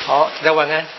好，大家晚安。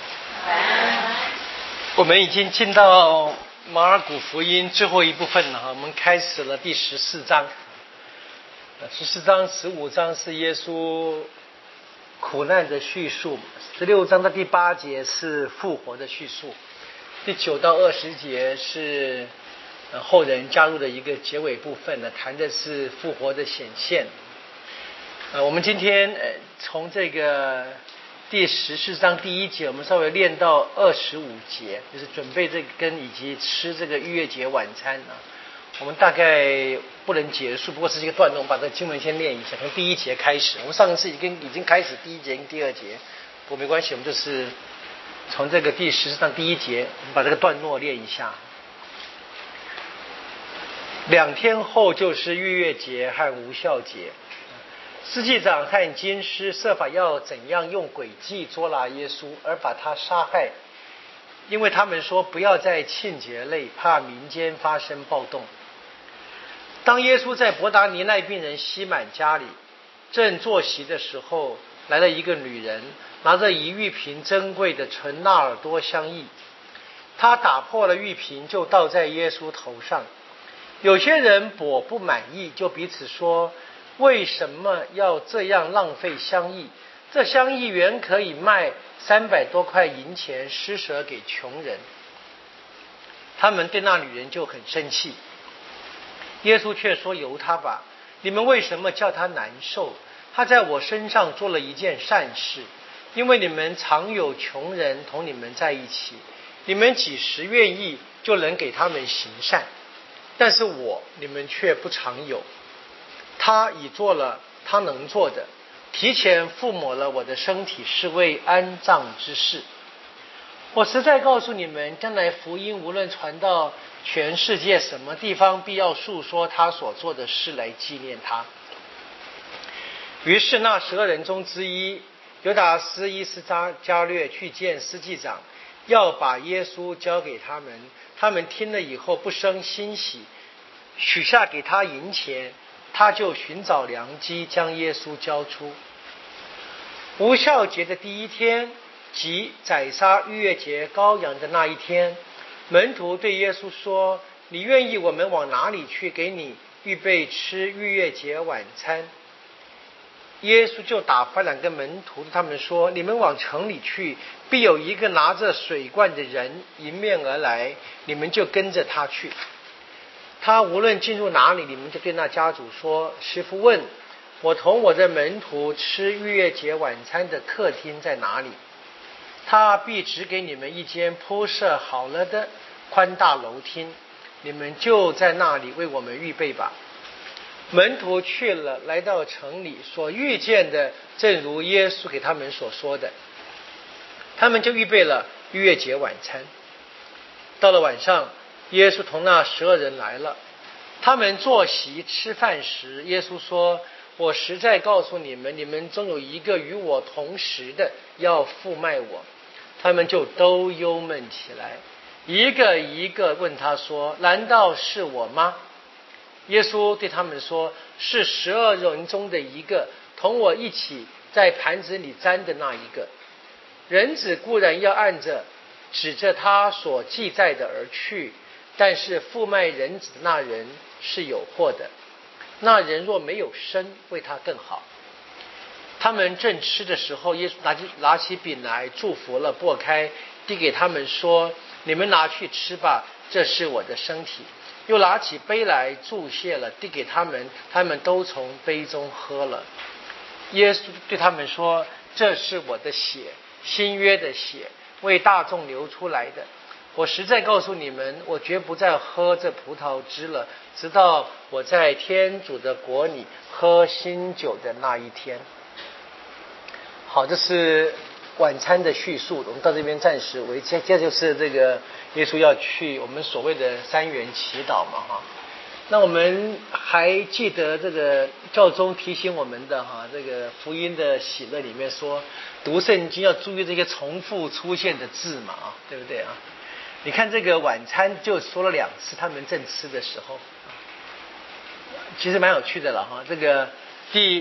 我们已经进到马尔谷福音最后一部分了，我们开始了第14章。14章、15章是耶稣苦难的叙述，16章的第8节是复活的叙述，第9到20节是后人加入的一个结尾部分呢，谈的是复活的显现。我们今天从这个第14章第1节，我们稍微练到25节，就是准备这个跟以及吃这个逾越节晚餐啊。我们大概不能结束，不过是一个段落，我们把这个经文先练一下，从第1节开始。我们上一次已经开始第1节跟第2节，不过没关系，我们就是从这个第14章第1节，我们把这个段落练一下。2天后就是逾越节和无酵节。司祭长和经师设法要怎样用诡计捉拿耶稣，而把他杀害，因为他们说不要在庆节内，怕民间发生暴动。当耶稣在伯达尼奈病人西满家里正坐席的时候，来了一个女人，拿着一玉瓶珍贵的纯纳尔多香液，她打破了玉瓶，就倒在耶稣头上。有些人颇不满意，就彼此说，为什么要这样浪费香液？这香液原可以卖300多块银钱，施舍给穷人。他们对那女人就很生气。耶稣却说，由他吧，你们为什么叫他难受？他在我身上做了一件善事，因为你们常有穷人同你们在一起，你们几时愿意就能给他们行善，但是你们却不常有。他已做了他能做的，提前覆抹了我的身体，是为安葬之事。我实在告诉你们，将来福音无论传到全世界什么地方，必要述说他所做的事来纪念他。于是那12人中之一犹达斯伊斯加略去见司祭长，要把耶稣交给他们。他们听了以后不生欣喜，许下给他银钱，他就寻找良机将耶稣交出。无酵节的第1天，即宰杀逾越节羔羊的那一天，门徒对耶稣说，你愿意我们往哪里去给你预备吃逾越节晚餐？耶稣就打发2个门徒，他们说，你们往城里去，必有一个拿着水罐的人迎面而来，你们就跟着他去。他无论进入哪里，你们就对那家主说，师父问，我同我的门徒吃逾越节晚餐的客厅在哪里？他必指给你们一间铺设好了的宽大楼厅，你们就在那里为我们预备吧。门徒去了，来到城里，所遇见的正如耶稣给他们所说的，他们就预备了逾越节晚餐。到了晚上，耶稣同那12人来了，他们坐席吃饭时，耶稣说，我实在告诉你们，你们中有一个与我同食的要负卖我。他们就都忧闷起来，一个一个问他说，难道是我吗？耶稣对他们说，是12人中的一个，同我一起在盘子里沾的那一个。人子固然要按着指着他所记载的而去，但是负卖人子的那人是有祸的。那人若没有生，为他更好。他们正吃的时候，耶稣拿起饼来，祝福了，擘开，递给他们说，你们拿去吃吧，这是我的身体。又拿起杯来，祝谢了，递给他们，他们都从杯中喝了。耶稣对他们说，这是我的血，新约的血，为大众流出来的。我实在告诉你们，我绝不再喝这葡萄汁了，直到我在天主的国里喝新酒的那一天。好，这是晚餐的叙述，我们到这边暂时为接着就是这个耶稣要去我们所谓的3元祈祷嘛哈。那我们还记得这个教宗提醒我们的哈，这个福音的喜乐里面说，读圣经要注意这些重复出现的字嘛啊，对不对啊？你看这个晚餐就说了2次，他们正吃的时候，其实蛮有趣的了哈。这个第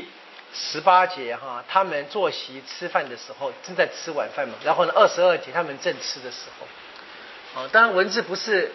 18节哈，他们坐席吃饭的时候，正在吃晚饭嘛。然后呢，22节他们正吃的时候，当然文字不是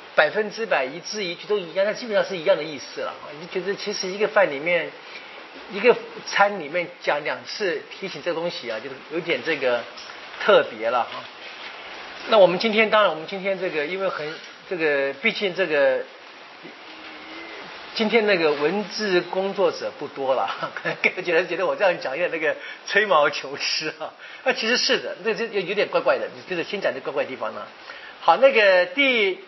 100%一字一句都一样，但基本上是一样的意思了。你觉得其实一个饭里面，一个餐里面讲2次提醒这个东西啊，就有点这个特别了哈。那我们今天这个，因为毕竟这个。今天那个文字工作者不多了，可能觉得我这样讲有点那个吹毛求疵啊。那其实是的，这有点怪怪的，就是先讲这怪怪的地方呢。好，那个第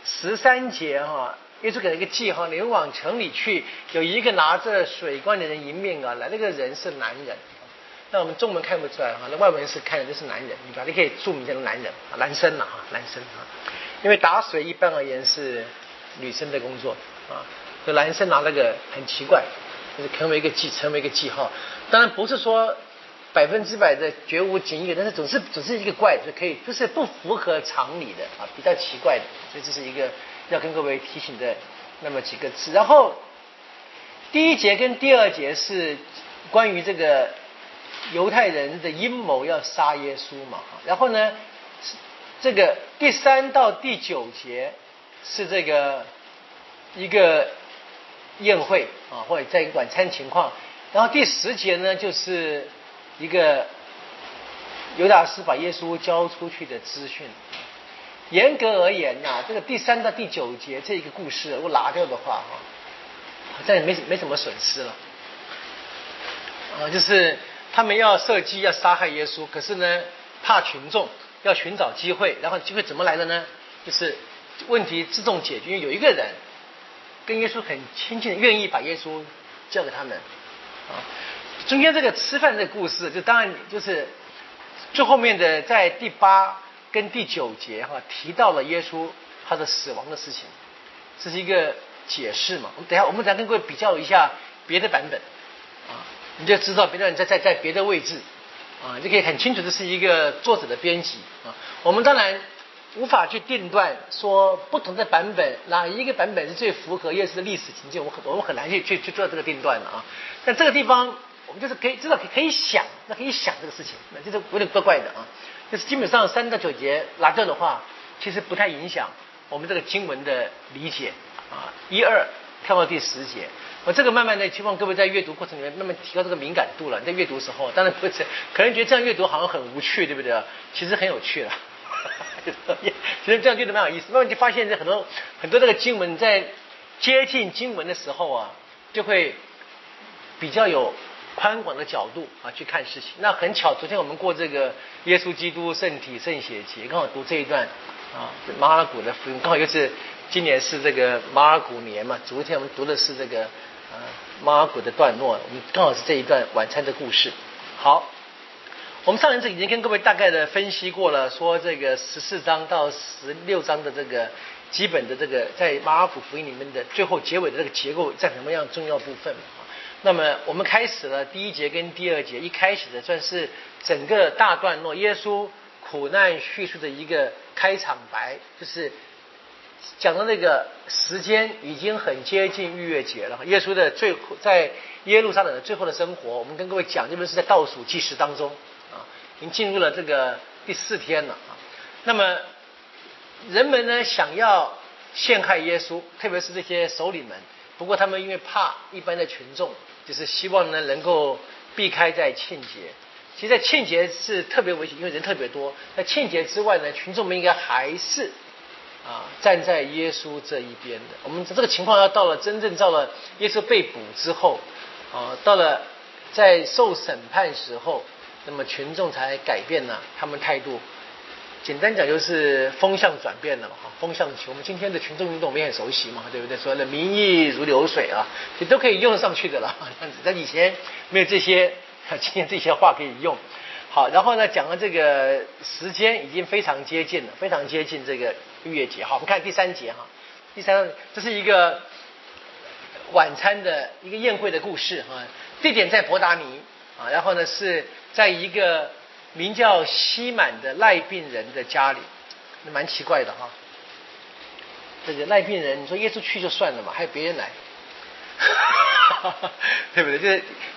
13节哈，耶稣给了一个记号，你们往城里去，有一个拿着水罐的人迎面而来，那个人是男人。那我们中文看不出来哈，那外文是看的就是男人，你可以注明这个男人，男生了哈，男生啊，因为打水一般而言是女生的工作啊。这男生拿那个很奇怪，就是成为一个记号。当然不是说100%的绝无仅有，但是总是一个怪，就可以就是不符合常理的啊，比较奇怪的。所以这是一个要跟各位提醒的那么几个字。然后第1节跟第2节是关于这个犹太人的阴谋要杀耶稣嘛。然后呢，这个第3到第9节是这个一个宴会啊，或者在一个晚餐情况。然后第10节呢，就是一个犹大斯把耶稣交出去的资讯。严格而言呐，这个第3到第9节这一个故事如果拿掉的话哈，好像也没什么损失了啊。就是他们要设计要杀害耶稣，可是呢怕群众，要寻找机会，然后机会怎么来的呢？就是问题自动解决，因为有一个人跟耶稣很亲近，愿意把耶稣交给他们啊。中间这个吃饭这个故事，就当然就是最后面的在第8跟第9节哈提到了耶稣他的死亡的事情，这是一个解释嘛。我们等一下跟各位比较一下别的版本啊，你就知道别人在别的位置啊，就可以很清楚这是一个作者的编辑啊。我们当然无法去定断说不同的版本哪一个版本是最符合耶稣的历史情境，我们很难去做这个定断的啊。但这个地方我们就是可以知道可以想这个事情，那就是有点怪怪的啊。就是基本上3到9节拿掉的话，其实不太影响我们这个经文的理解啊。1、2跳到第10节，我这个慢慢的希望各位在阅读过程里面慢慢提高这个敏感度了。在阅读时候，当然不是可能觉得这样阅读好像很无趣，对不对？其实很有趣了。其实这样觉得蛮有意思，慢慢就发现很多这个经文在接近经文的时候啊，就会比较有宽广的角度啊去看事情。那很巧，昨天我们过这个耶稣基督圣体圣血节，刚好读这一段啊，马尔谷的福音，刚好又是今年是这个马尔谷年嘛。昨天我们读的是这个马尔谷的段落，我们刚好是这一段晚餐的故事。好。我们上一次已经跟各位大概的分析过了，说这个14章到16章的这个基本的这个在马尔谷福音里面的最后结尾的这个结构占什么样重要部分。那么我们开始了第1节跟第2节，一开始的算是整个大段落耶稣苦难叙述的一个开场白，就是讲的那个时间已经很接近逾越节了，耶稣的最后在耶路撒冷的最后的生活，我们跟各位讲，这边是在倒数计时当中啊，已经进入了这个第4天了啊。那么人们呢想要陷害耶稣，特别是这些首领们，不过他们因为怕一般的群众，就是希望呢能够避开在庆节。其实在庆节是特别危险，因为人特别多。在庆节之外呢，群众们应该还是站在耶稣这一边的。我们这个情况要到了真正到了耶稣被捕之后到了在受审判时候，那么群众才改变了他们态度。简单讲就是风向转变了风向球。我们今天的群众运动我们也很熟悉嘛，对不对？说的民意如流水其实都可以用得上去的了。但以前没有这些，今天这些话可以用。好，然后呢，讲了这个时间已经非常接近了，非常接近这个逾越节。好，我们看第3节第3这是一个晚餐的一个宴会的故事地点在伯达尼然后呢是在一个名叫西满的赖病人的家里，蛮奇怪的这个赖病人，你说耶稣去就算了嘛，还有别人来，对不对？就是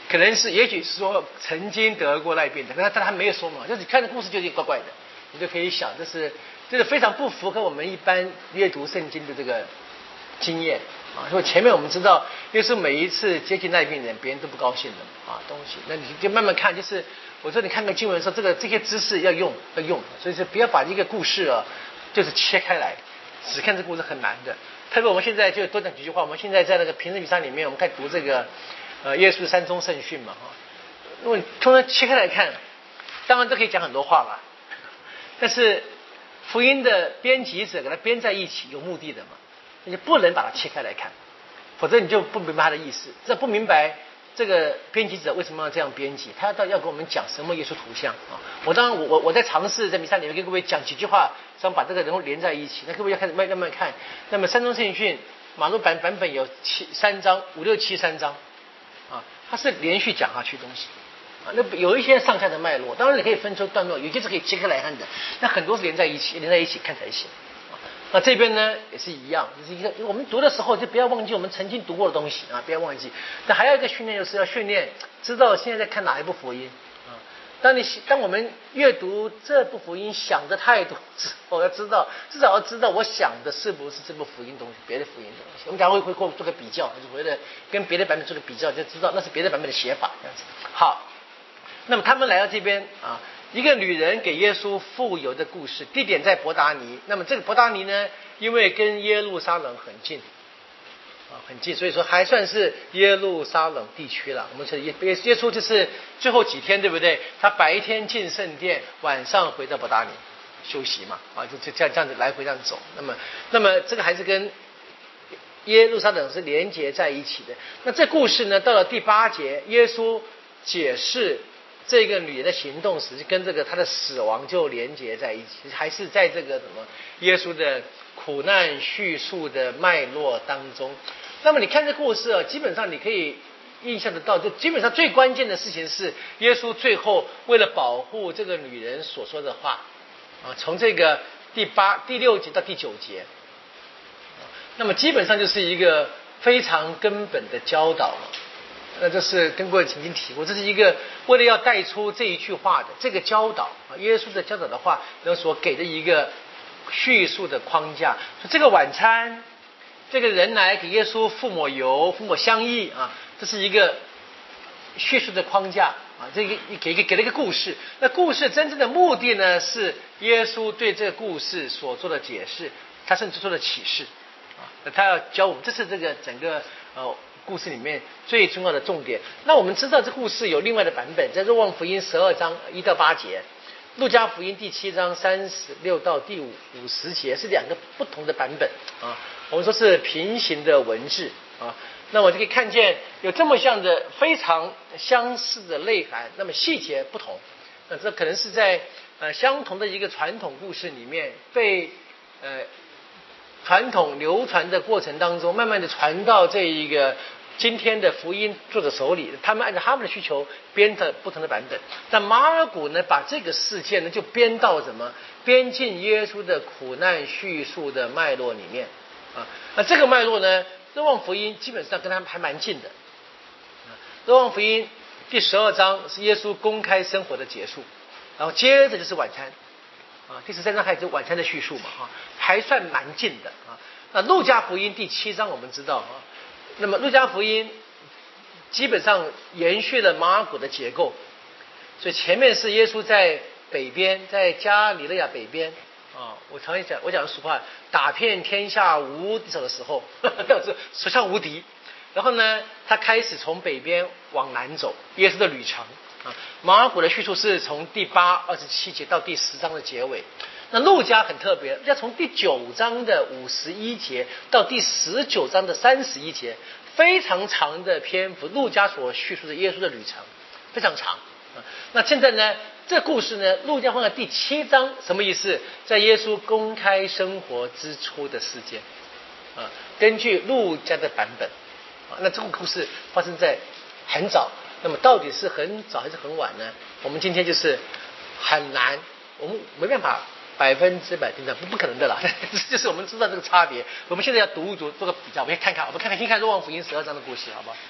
可能是也许是说曾经得过赖病的，但他没有说嘛，就是你看这故事就有点怪怪的，你就可以想这是非常不符合我们一般阅读圣经的这个经验啊。所以前面我们知道，耶稣每一次接近赖病人，别人都不高兴的啊东西，那你就慢慢看，就是我说你看个经文说这些知识要用，所以说不要把一个故事啊就是切开来，只看这个故事很难的。特别我们现在就多讲几句话，我们现在在那个平日弥撒里面，我们开始读这个耶稣山中圣训嘛哈。如果你通常切开来看，当然这可以讲很多话了，但是福音的编辑者给它编在一起有目的的嘛，你就不能把它切开来看，否则你就不明白他的意思。这不明白这个编辑者为什么要这样编辑，他要跟我们讲什么耶稣图像啊？我在尝试在弥撒里面跟各位讲几句话，想把这个人物连在一起。那各位要开始慢慢看。那么山中圣训马路版本有3章5、6、7、3章啊，它是连续讲下去东西啊。那有一些上下的脉络，当然你可以分出段落，有些是可以切开来看的。那很多是连在一起看才行。那这边呢也是一样，就是一个我们读的时候就不要忘记我们曾经读过的东西啊，不要忘记。但还有一个训练就是要训练知道现在在看哪一部福音啊。当我们阅读这部福音想的态度之后，要知道至少要知道我想的是不是这部福音东西，别的福音东西。我们等下会做个比较，就是回来跟别的版本做个比较，就知道那是别的版本的写法这样子。好，那么他们来到这边啊。一个女人给耶稣傅油的故事，地点在伯达尼。那么这个伯达尼呢，因为跟耶路撒冷很近啊，很近，所以说还算是耶路撒冷地区了。我们说耶稣就是最后几天，对不对？他白天进圣殿，晚上回到伯达尼休息嘛，啊，就这样子来回这样走。那么这个还是跟耶路撒冷是连结在一起的。那这故事呢，到了第8节，耶稣解释这个女人的行动时，跟这个她的死亡就连结在一起，还是在这个什么耶稣的苦难叙述的脉络当中。那么你看这故事啊，基本上你可以印象得到，就基本上最关键的事情是耶稣最后为了保护这个女人所说的话啊，从这个第6节到第9节，那么基本上就是一个非常根本的教导。那这是跟各位曾经提过，这是一个为了要带出这一句话的这个教导啊，耶稣的教导的话，然后所给的一个叙述的框架。说这个晚餐，这个人来给耶稣傅抹油、傅抹香液啊，这是一个叙述的框架啊，这个给了一个故事。那故事真正的目的呢，是耶稣对这个故事所做的解释，他甚至做了启示啊，他要教我们，这是这个整个故事里面最重要的重点。那我们知道这故事有另外的版本，在若望福音12章1到8节，路加福音第7章36到第50节，是2个不同的版本啊。我们说是平行的文字啊。那我就可以看见有这么像的非常相似的内涵，那么细节不同。那这可能是在相同的一个传统故事里面被传统流传的过程当中，慢慢的传到这一个今天的福音作者手里，他们按照他们的需求编的不同的版本。但马尔谷呢，把这个事件呢就编到什么？编进耶稣的苦难叙述的脉络里面啊。那这个脉络呢，若望福音基本上跟他们还蛮近的。若望福音第12章是耶稣公开生活的结束，然后接着就是晚餐。啊，第13章开始晚餐的叙述嘛，哈，还算蛮近的啊。那路加福音第7章我们知道啊，那么路加福音基本上延续了马尔谷的结构，所以前面是耶稣在北边，在加利利亚北边啊。我常讲，我讲俗话，打遍天下无敌手的时候，手下无敌。然后呢，他开始从北边往南走，耶稣的旅程。马尔谷的叙述是从第8、27节到第10章的结尾。那路加很特别，路加从第9章的51节到第19章的31节，非常长的篇幅，路加所叙述的耶稣的旅程非常长。那现在呢，这故事呢，路加放在第7章，什么意思？在耶稣公开生活之初的事件啊，根据路加的版本啊，那这个故事发生在很早。那么到底是很早还是很晚呢？我们今天就是很难，我们没办法100%定的，不可能的啦。就是我们知道这个差别。我们现在要读一读，做个比较，我们看看，先看若望福音12章的故事，好不好？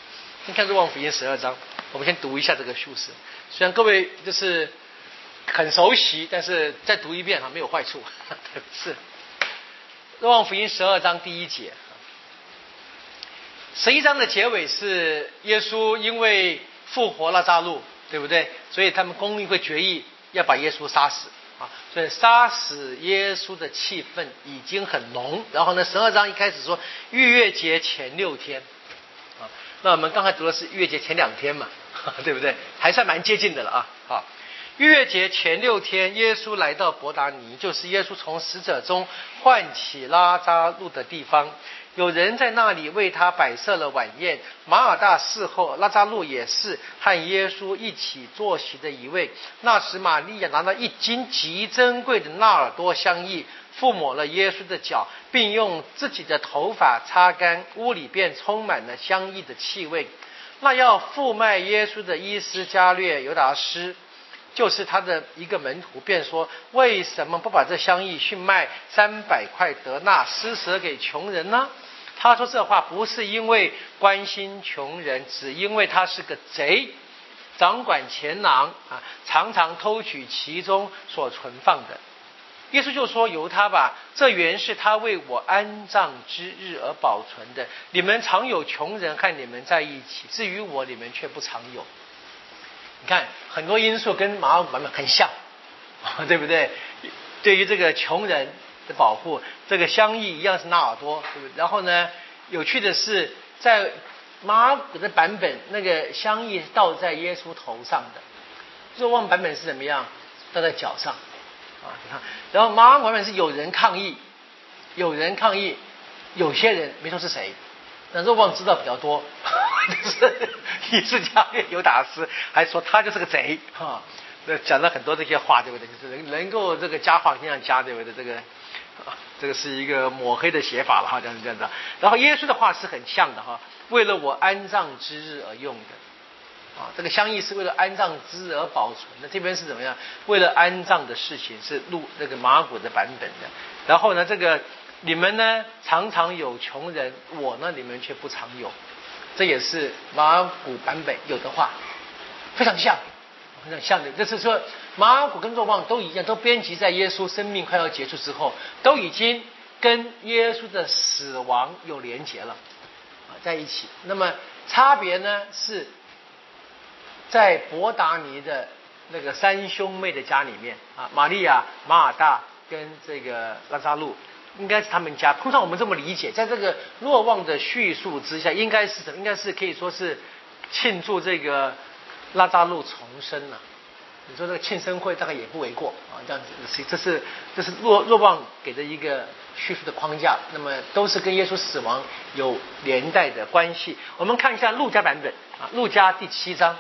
你看《若望福音》12章，我们先读一下这个叙事。虽然各位就是很熟悉，但是再读一遍没有坏处。是《若望福音》12章第1节。11章的结尾是耶稣因为复活拉撒路，对不对？所以他们公议会决议要把耶稣杀死啊，所以杀死耶稣的气氛已经很浓。然后呢，12章一开始说逾越节前6天啊，那我们刚才读的是逾越节前2天嘛，对不对？还算蛮接近的了啊。好，逾越节前6天，耶稣来到伯达尼，就是耶稣从死者中唤起拉撒路的地方。有人在那里为他摆设了晚宴，马尔大侍候，拉撒路也是和耶稣一起坐席的一位。那时玛利亚拿了1斤极珍贵的纳尔多香液，覆抹了耶稣的脚，并用自己的头发擦干，屋里便充满了香液的气味。那要负卖耶稣的伊斯加略犹达斯，就是他的一个门徒，便说：为什么不把这香液去卖300块德纳，施舍给穷人呢？他说这话不是因为关心穷人，只因为他是个贼，掌管钱囊啊，常常偷取其中所存放的。耶稣就说：由他吧，这原是他为我安葬之日而保存的。你们常有穷人和你们在一起，至于我，你们却不常有。你看很多因素跟马可版本很像，对不对？对于这个穷人的保护，这个香液一样是纳尔多，对不对？然后呢，有趣的是，在马可的版本，那个香液倒在耶稣头上的；若望版本是怎么样？倒在脚上啊，你看。然后马可版本是有人抗议，有有些人没说是谁，那若望知道比较多。就是伊斯加略犹达斯还说他就是个贼哈，讲了很多这些话，对不对？就是能够这个加话这样加，对不对？这个是一个抹黑的写法了哈，这样子。然后耶稣的话是很像的哈，为了我安葬之日而用的啊，这个香液是为了安葬之日而保存的。这边是怎么样？为了安葬的事情是录那个马可的版本的。然后呢，这个你们呢常常有穷人，我呢你们却不常有。这也是马可版本有的话，非常像，非常像的。就是说，马可跟若望都一样，都编辑在耶稣生命快要结束之后，都已经跟耶稣的死亡有连结了在一起。那么差别呢是在伯达尼的那个3兄妹的家里面啊，玛利亚、马尔大跟这个拉撒路。应该是他们家，通常我们这么理解，在这个若望的叙述之下，应该是什么？应该是可以说是庆祝这个拉撒路重生了。你说这个庆生会大概也不为过啊，这样子。这是若望给的一个叙述的框架，那么都是跟耶稣死亡有连带的关系。我们看一下路加版本啊，路加第7章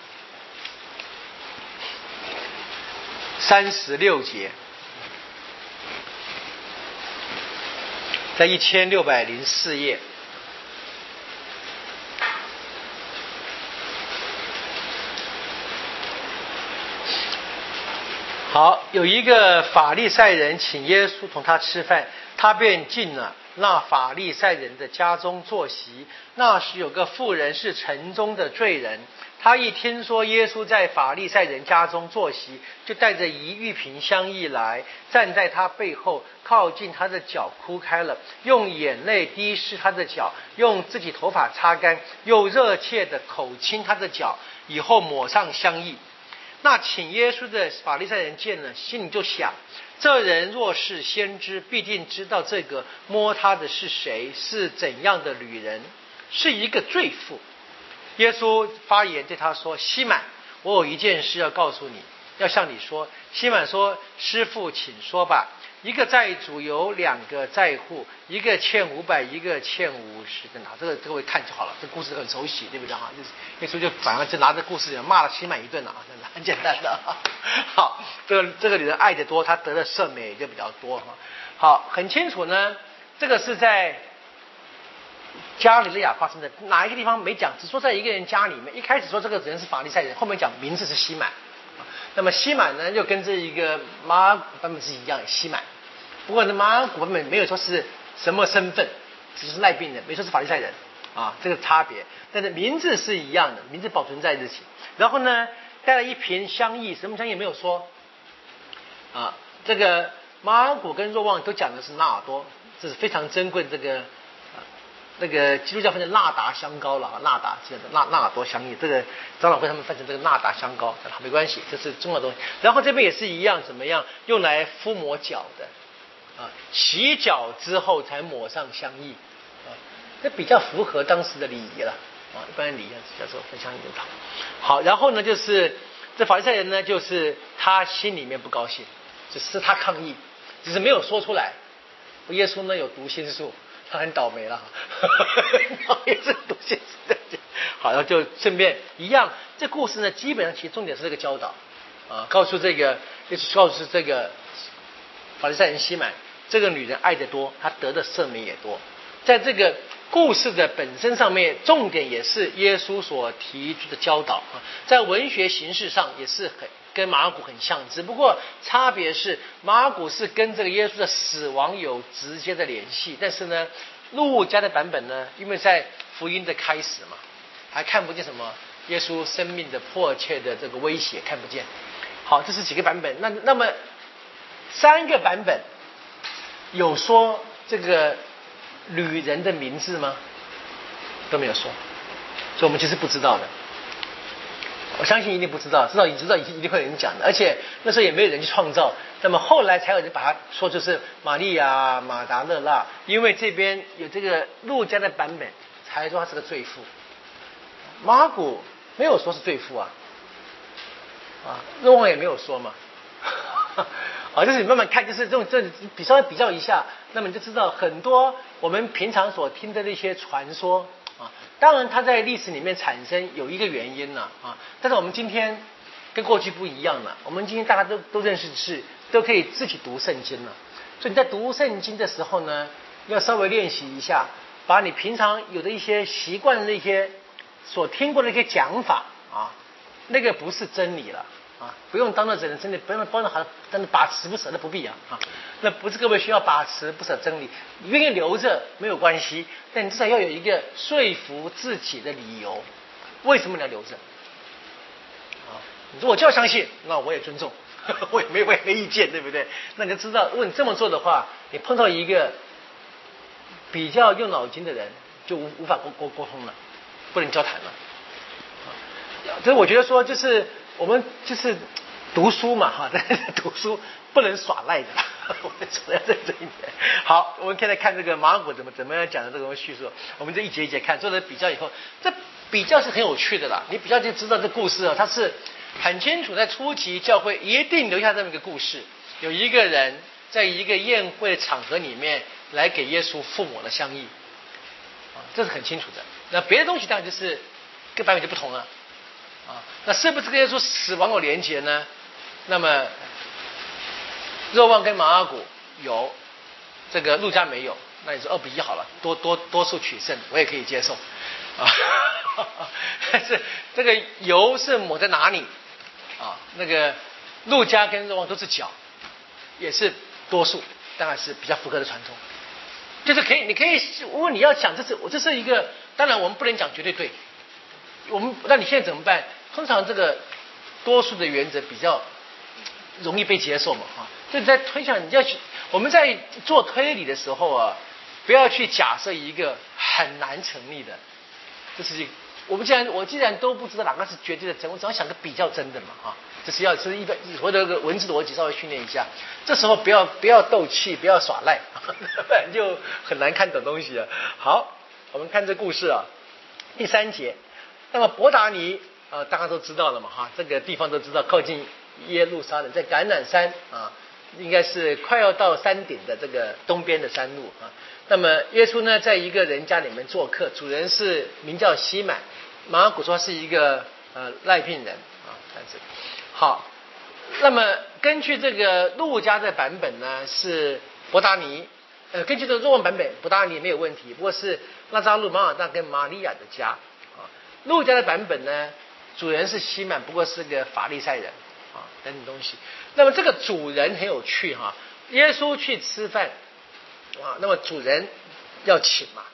36节。在1604页，好，有一个法利赛人请耶稣同他吃饭，他便进了那法利赛人的家中坐席。那时有个妇人是城中的罪人，他一听说耶稣在法利赛人家中坐席，就带着一玉瓶香液来，站在他背后，靠近他的脚哭开了，用眼泪滴湿他的脚，用自己头发擦干，又热切的口亲他的脚，以后抹上香液。那请耶稣的法利赛人见了，心里就想：这人若是先知，必定知道这个摸他的是谁，是怎样的女人，是一个罪妇。耶稣发言对他说：西满，我有一件事要告诉你，要向你说。西满说：师父，请说吧。一个债主有2个债户，一个欠500，一个欠50的拿。这个各位看就好了，这故事很熟悉，对不对？耶稣就反而就拿着故事骂了西满一顿了，很简单的。好，这个女人爱得多，她得的赦免也就比较多。好，很清楚呢，这个是在加利利亚发生的，哪一个地方没讲，只说在一个人家里面。一开始说这个人是法利赛人，后面讲名字是西满。那么西满呢，就跟这一个马可版本是一样，西满。不过呢，马可版本没有说是什么身份，只是赖病人，没说是法利赛人啊，这个差别。但是名字是一样的，名字保存在一起。然后呢，带了一瓶香液，什么香液没有说啊？这个马尔谷跟若望都讲的是纳尔多，这是非常珍贵的这个。那个基督教分成纳达香膏了，纳达这样的纳尔多香液，这个长老会他们分成这个纳达香膏，没关系，这是重要的东西。然后这边也是一样，怎么样用来敷抹脚的啊？洗脚之后才抹上香液啊，这比较符合当时的礼仪了啊。一般的礼仪叫做分香液的。好，然后呢，就是这法利赛人呢，就是他心里面不高兴，只是他抗议，只是没有说出来。耶稣呢有读心术。他很倒霉了，也是读心术。好，然后就顺便一样，这故事呢，基本上其实重点是这个教导啊，告诉这个，就是告诉这个法利赛人西满，这个女人爱得多，她得的赦免也多。在这个故事的本身上面，重点也是耶稣所提出的教导啊，在文学形式上也是跟马尔谷很像，只不过差别是马尔谷是跟这个耶稣的死亡有直接的联系，但是呢，路加的版本呢，因为在福音的开始嘛，还看不见什么耶稣生命的迫切的这个威胁，看不见。好，这是几个版本，那么3个版本有说这个女人的名字吗？都没有说，所以我们其实不知道的。我相信一定不知道，知道一定会有人讲的，而且那时候也没有人去创造，那么后来才有人把它说就是玛利亚马达勒拉，因为这边有这个路加的版本才说她是个罪妇，马尔谷没有说是罪妇啊，若望也没有说嘛，好，就是你慢慢看，就是这稍微比较一下，那么你就知道很多我们平常所听的那些传说。当然它在历史里面产生有一个原因了但是我们今天跟过去不一样了，我们今天大家都认识是都可以自己读圣经了，所以你在读圣经的时候呢，要稍微练习一下，把你平常有的一些习惯的那些所听过的一些讲法那个不是真理了不用当着真理，不用帮着好但是把持不舍的不必那不是各位需要把持不舍真理，你愿意留着没有关系，但你至少要有一个说服自己的理由，为什么你要留着你说我就要相信，那我也尊重，我也没意见，对不对？那你就知道，如果你这么做的话，你碰到一个比较用脑筋的人，就无法沟通了，不能交谈了所以我觉得说，就是我们就是读书嘛但是读书不能耍赖的，我们主要在这一点。好，我们现在看这个马尔谷怎么样讲的这种叙述，我们这一节一节看，做了比较以后，这比较是很有趣的啦。你比较就知道这故事它是很清楚，在初期教会一定留下这么一个故事，有一个人在一个宴会的场合里面来给耶稣附抹了香液这是很清楚的。那别的东西当然就是跟版本就不同了那是不是跟耶稣死亡有连结呢？那么若望跟马尔谷有，这个路加没有，那你说2:1好了，多数取胜，我也可以接受但是这个油是抹在哪里那个路加跟若望都是脚，也是多数，当然是比较符合的传统。就是你可以，如果你要讲这是一个，当然我们不能讲绝对对。那你现在怎么办？通常这个多数的原则比较容易被接受嘛所以你在推想，我们在做推理的时候不要去假设一个很难成立的，就是我既然都不知道哪个是绝对的真，我只要想个比较真的嘛这是要是一般所谓的文字的逻辑稍微训练一下，这时候不要斗气，不要耍赖不然就很难看懂东西了。好，我们看这故事第3节。那么伯达尼大家都知道了嘛这个地方都知道，靠近耶路撒冷，在橄榄山应该是快要到山顶的这个东边的山路那么耶稣呢，在一个人家里面做客，主人是名叫西满，马尔谷说是一个赖病人好，那么根据这个路加的版本呢，是伯达尼根据这个若望版本，伯达尼没有问题，不过是拉扎路、马尔大跟玛利亚的家路加的版本呢，主人是西满，不过是个法利赛人等等东西。那么这个主人很有趣耶稣去吃饭那么主人要请嘛，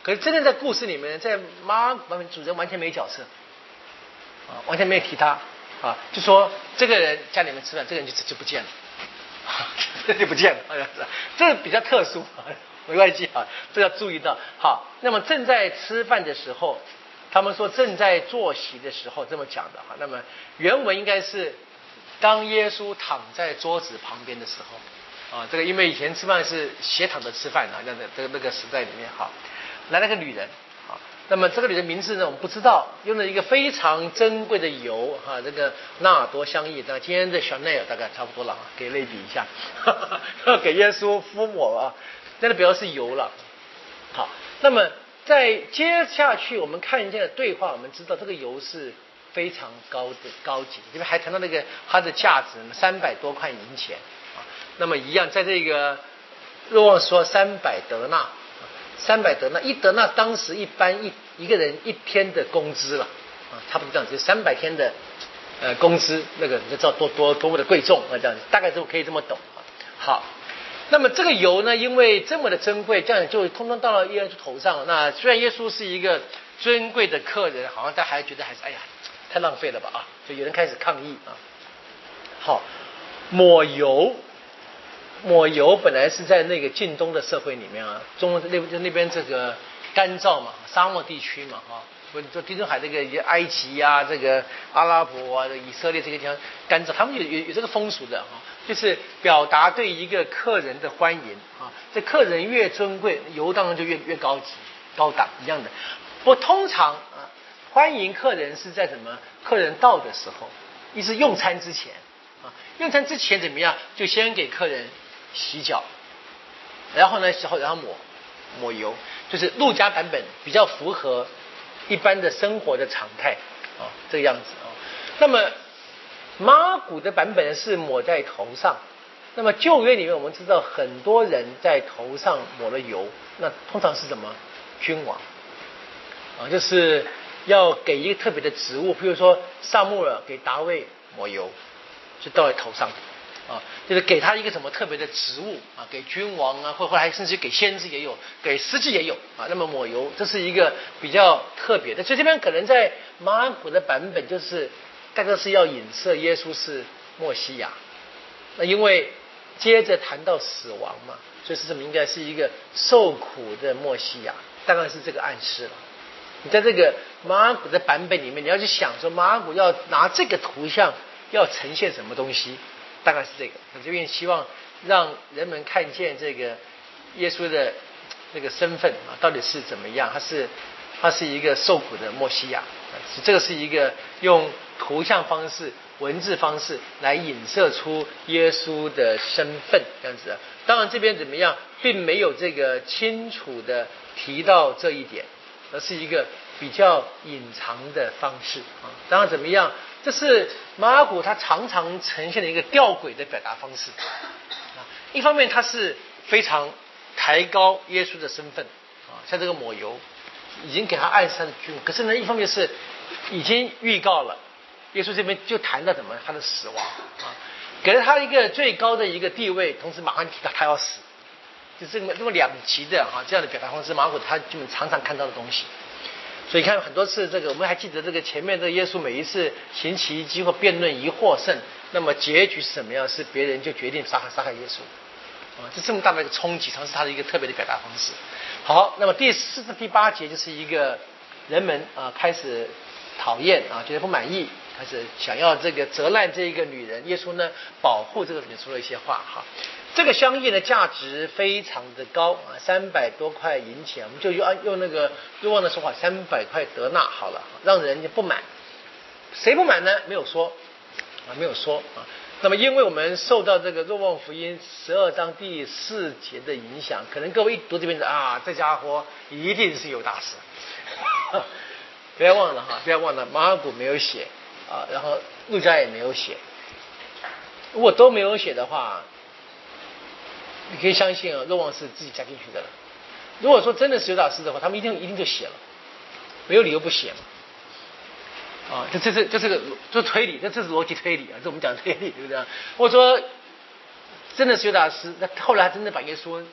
可是真正在故事里面，在马可版本主人完全没角色啊，完全没有提他啊，就说这个人家里面吃饭，这个人就不见了，这就不见了，这个比较特殊啊，没关系啊，这要注意到。好，那么正在吃饭的时候，他们说正在坐席的时候这么讲的哈，那么原文应该是当耶稣躺在桌子旁边的时候啊，这个因为以前吃饭是斜躺着吃饭啊，那个时代里面好，来了个女人啊，那么这个女人名字呢我们不知道，用了一个非常珍贵的油哈，这个纳尔多香液，那今天的香奈儿大概差不多了啊，给类比一下，要给耶稣敷抹啊，那表示是油了。好，那么在接下去我们看见的对话，我们知道这个油是非常高级，因为还谈到那个它的价值300多块银钱啊。那么一样，在这个若望说300德纳，300德纳1德纳当时一般一个人1天的工资了啊，差不多这样子，300天的工资，那个你就知道多么的贵重啊，这样子大概就可以这么懂啊。好。那么这个油呢，因为这么的珍贵，这样就通通到了耶稣头上。那虽然耶稣是一个尊贵的客人，好像大家还觉得还是哎呀太浪费了吧啊，就有人开始抗议啊。好，抹油本来是在那个近东的社会里面啊，那边这个干燥嘛，沙漠地区嘛啊，就地中海这个埃及啊，这个阿拉伯啊，以色列这个地方干燥，他们有这个风俗的啊。就是表达对一个客人的欢迎啊，这客人越尊贵，油当然就越高级、高档一样的。不过通常啊，欢迎客人是在什么？客人到的时候，一是用餐之前啊，用餐之前怎么样？就先给客人洗脚，然后呢，然后抹油，就是路加版本比较符合一般的生活的常态啊，这个样子啊。那么马古的版本是抹在头上，那么旧约里面我们知道很多人在头上抹了油，那通常是什么？君王啊，就是要给一个特别的职务，比如说撒母耳给大卫抹油，就倒在头上啊，就是给他一个什么特别的职务啊，给君王啊，或者甚至给先知也有，给司祭也有啊。那么抹油这是一个比较特别的，所以这边可能在马古的版本就是大概是要影射耶稣是默西亚，那因为接着谈到死亡嘛，所以是应该是一个受苦的默西亚，大概是这个暗示了。你在这个马古的版本里面，你要去想说马古要拿这个图像要呈现什么东西，大概是这个。我这边希望让人们看见这个耶稣的这个身份啊，到底是怎么样？他是一个受苦的默西亚，这个是一个用图像方式、文字方式来影射出耶稣的身份，这样子。当然这边怎么样，并没有这个清楚的提到这一点，而是一个比较隐藏的方式啊。当然怎么样，这是马尔谷他常常呈现的一个吊诡的表达方式啊。一方面他是非常抬高耶稣的身份啊，像这个抹油已经给他暗示他的君王，可是呢，一方面是已经预告了耶稣这边就谈到怎么他的死亡啊，给了他一个最高的一个地位，同时马上提到他要死，就这么两极的哈这样的表达方式，马可他基本常常看到的东西。所以看很多次这个，我们还记得这个前面这个耶稣每一次行奇迹或辩论疑获胜，那么结局是什么样？是别人就决定杀害耶稣啊，这么大的一个冲击，常是他的一个特别的表达方式。好，那么第4至第8节就是一个人们啊开始讨厌啊，觉得不满意，开始想要这个责难这一个女人。耶稣呢保护这个女人说了一些话哈。这个香叶的价值非常的高啊，300多块银钱，我们就用那个若望的说法，300块德纳好了，让人家不满。谁不满呢？没有说啊。那么因为我们受到这个若望福音12章第4节的影响，可能各位一读这边的啊，这家伙一定是有大事。不要忘了，马尔谷没有写啊，然后路加也没有写。如果都没有写的话，你可以相信啊，若望是自己加进去的了。如果说真的是有大事的话，他们一定就写了，没有理由不写嘛。啊，这推理，这是逻辑推理啊，这我们讲推理，对不对？或者说真的是有大师，那后来真的把耶稣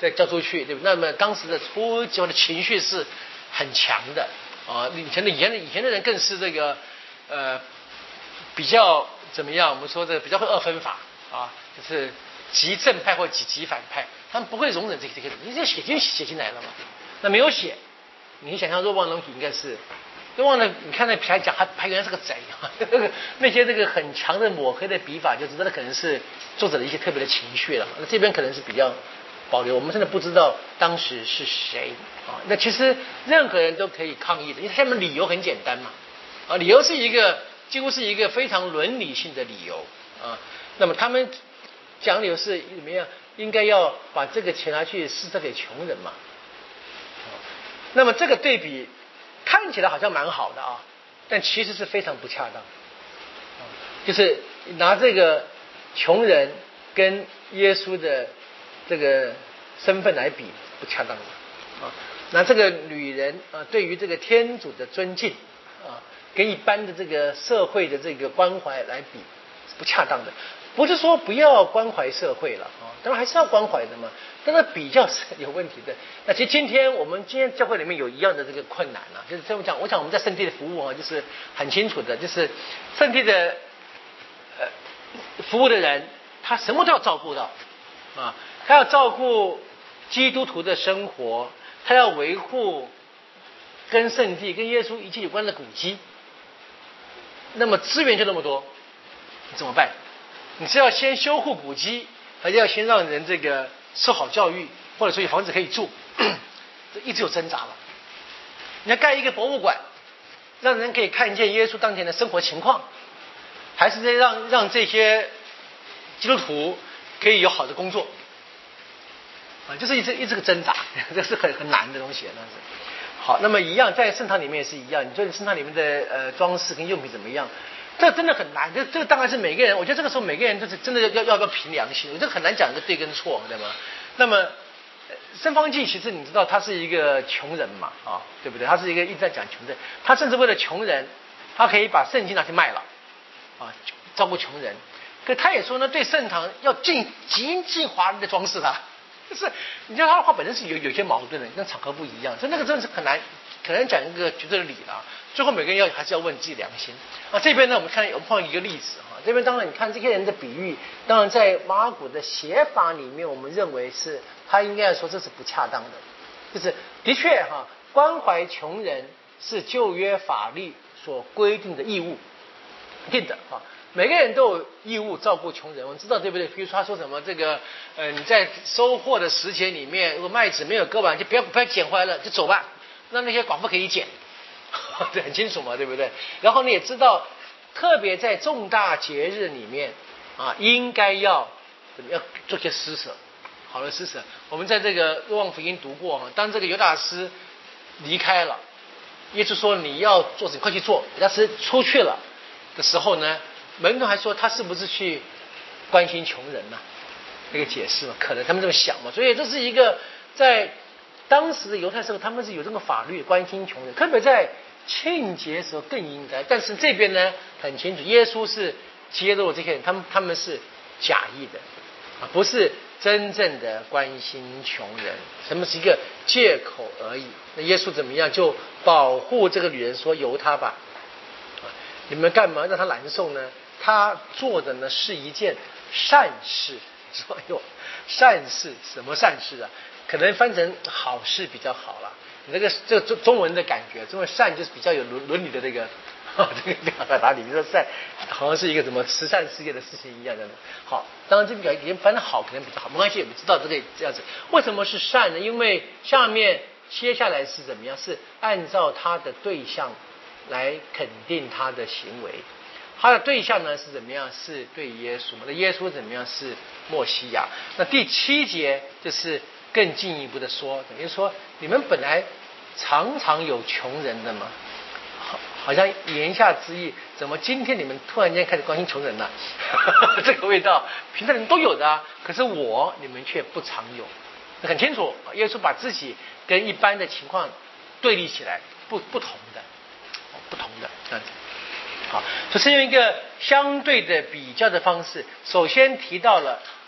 再交出去，对不对？那么当时的初级的情绪是很强的啊。以前的人更是这个比较怎么样？我们说这个比较会二分法啊，就是极正派或极反派，他们不会容忍这个，你这写进来了嘛？那没有写，你想象若望龙体应该是。若望呢？你看那皮还讲，还原来是个贼啊！那些这个很强的抹黑的笔法，就知道可能是作者的一些特别的情绪了。那这边可能是比较保留，我们真的不知道当时是谁啊。那其实任何人都可以抗议的，因为他们理由很简单嘛。啊，理由是几乎是一个非常伦理性的理由啊。那么他们讲理由是怎么样？应该要把这个钱拿去施舍给穷人嘛。那么这个对比。看起来好像蛮好的啊，但其实是非常不恰当。就是拿这个穷人跟耶稣的这个身份来比，不恰当的啊。拿这个女人啊，对于这个天主的尊敬啊，跟一般的这个社会的这个关怀来比，是不恰当的。不是说不要关怀社会了啊，当然还是要关怀的嘛。但是比较是有问题的。那其实今天教会里面有一样的这个困难啊，就是这么讲。我想我们在圣地的服务啊，就是很清楚的，就是圣地的服务的人，他什么都要照顾到啊，他要照顾基督徒的生活，他要维护跟圣地、跟耶稣一切有关的古迹。那么资源就那么多，你怎么办？你是要先修护古迹，还是要先让人这个受好教育，或者说有房子可以住？这一直有挣扎了。你要盖一个博物馆，让人可以看见耶稣当前的生活情况，还是让这些基督徒可以有好的工作？啊，就是一直个挣扎，这是很难的东西。那是好，那么一样在圣堂里面也是一样，你说圣堂里面的装饰跟用品怎么样？这真的很难，这个当然是每个人，我觉得这个时候每个人就是真的要凭良心，这个很难讲一个对跟错，对吗？那么申方济其实你知道他是一个穷人嘛，啊，对不对？他是一个一直在讲穷人，他甚至为了穷人，他可以把圣经拿去卖了，啊，照顾穷人。可他也说呢，对圣堂要尽华丽的装饰它，就是你知道他的话本身是有些矛盾的，跟场合不一样，所以那个真的是很难讲一个绝对的理了。最后每个人还是要问自己良心啊。这边呢，我们碰到一个例子哈。这边当然你看这些人的比喻，当然在马尔谷的写法里面，我们认为是他应该说这是不恰当的，就是的确哈，关怀穷人是旧约法律所规定的义务，定的啊。每个人都有义务照顾穷人，我们知道对不对？比如说他说什么这个你在收获的时节里面，如果麦子没有割完，就不要捡回来了，就走吧，让那些寡妇可以捡。这很清楚嘛，对不对？然后你也知道，特别在重大节日里面啊，应该要做些施舍，好的施舍。我们在这个若望福音读过，当这个犹大斯离开了，耶稣说你要做什么，快去做。犹大斯出去了的时候呢，门徒还说他是不是去关心穷人呢？那个解释嘛，可能他们这么想嘛。所以这是一个在当时的犹太社会，他们是有这个法律关心穷人，特别在庆节的时候更应该。但是这边呢很清楚，耶稣是揭露这些人，他们是假意的啊，不是真正的关心穷人，什么是一个借口而已。那耶稣怎么样就保护这个女人，说由他吧，你们干嘛让他难受呢？他做的呢是一件善事。说哟，善事什么善事啊？可能翻成好事比较好了。你这个中文的感觉，中文善就是比较有伦理的这个这个表达里面说善，好像是一个什么慈善事业的事情一样的。好，当然这个表现翻得好可能比较好，没关系，我们知道这样子。为什么是善呢？因为下面接下来是怎么样？是按照他的对象来肯定他的行为。他的对象呢是怎么样？是对耶稣嘛？那耶稣怎么样？是默西亚。那第7节就是更进一步的说，等于说你们本来常常有穷人的嘛，好像言下之意，怎么今天你们突然间开始关心穷人了？这个味道，平常人都有的啊，可是你们却不常有。很清楚，耶稣把自己跟一般的情况对立起来，不同的这样子。好，就是用一个相对的比较的方式，首先提到了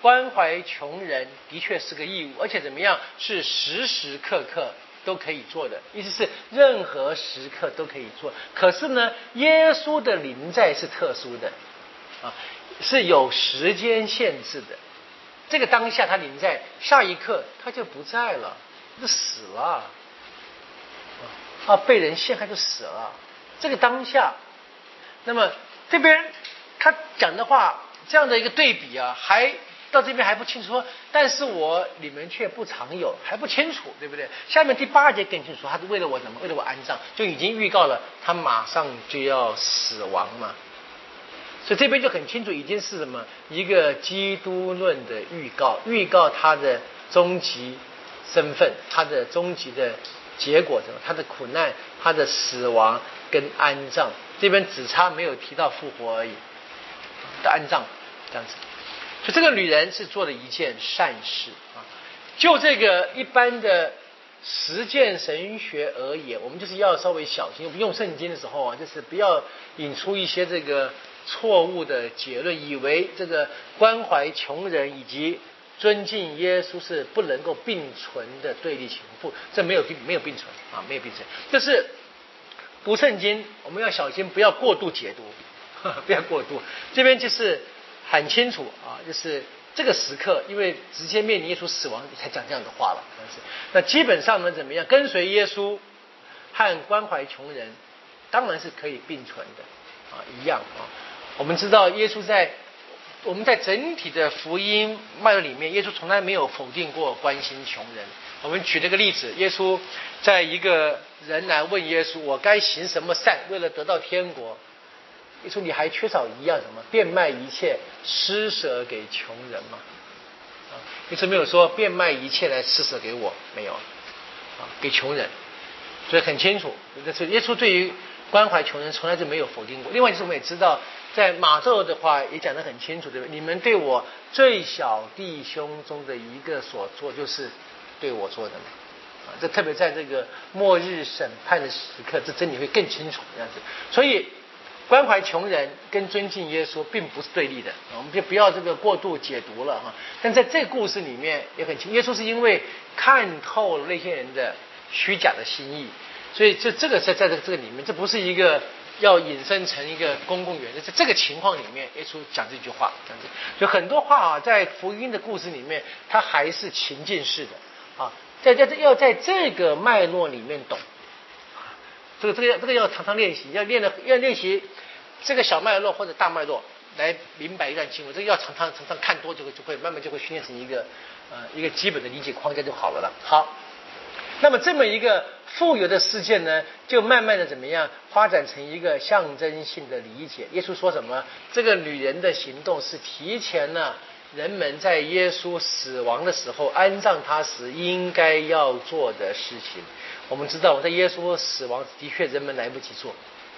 关怀穷人的确是个义务，而且怎么样是时时刻刻都可以做的，意思是任何时刻都可以做。可是呢，耶稣的临在是特殊的啊，是有时间限制的。这个当下他临在，下一刻他就不在了，就死了啊，被人陷害就死了。这个当下，那么这边他讲的话，这样的一个对比啊，还到这边还不清楚说，但是你们却不常有，还不清楚，对不对？下面第8节更清楚，他是为了我什么？为了我安葬，就已经预告了他马上就要死亡嘛。所以这边就很清楚，已经是什么一个基督论的预告，预告他的终极身份，他的终极的结果，他的苦难，他的死亡跟安葬。这边只差没有提到复活而已的安葬，这样子。所以这个女人是做了一件善事啊。就这个一般的实践神学而言，我们就是要稍微小心，用圣经的时候啊，就是不要引出一些这个错误的结论，以为这个关怀穷人以及尊敬耶稣是不能够并存的对立情妇，这没有并存啊，没有并存。这是读圣经我们要小心，不要过度解读，不要过度。这边就是很清楚啊，就是这个时刻，因为直接面临耶稣死亡才讲这样的话了。那基本上呢，怎么样跟随耶稣和关怀穷人，当然是可以并存的啊，一样啊。我们知道我们在整体的福音脉络里面，耶稣从来没有否定过关心穷人。我们举了个例子，耶稣在一个人来问耶稣：“我该行什么善，为了得到天国？”耶稣你还缺少一样什么？变卖一切，施舍给穷人吗？耶稣没有说变卖一切来施舍给我，没有啊，给穷人。所以很清楚，这是耶稣对于关怀穷人从来就没有否定过。另外就是我们也知道，在马窦的话也讲得很清楚，对不对？你们对我最小弟兄中的一个所做，就是对我做的嘛。这特别在这个末日审判的时刻，这真理会更清楚这样子。所以关怀穷人跟尊敬耶稣并不是对立的，我们就不要这个过度解读了哈。但在这个故事里面也很清楚，耶稣是因为看透了那些人的虚假的心意，所以这个在这个里面，这不是一个要引申成一个公共原则，在这个情况里面，耶稣讲这句话，这样子。就很多话啊，在福音的故事里面，它还是情境式的啊，要在这个脉络里面懂。这个要常常练习，要练习这个小脉络或者大脉络来明白一段经文。这个要常常看多，就会慢慢就会训练成一个基本的理解框架就好了。好，那么这么一个富有的事件呢，就慢慢的怎么样发展成一个象征性的理解。耶稣说什么？这个女人的行动是提前了人们在耶稣死亡的时候安葬他时应该要做的事情。我们知道，在耶稣死亡的确人们来不及做，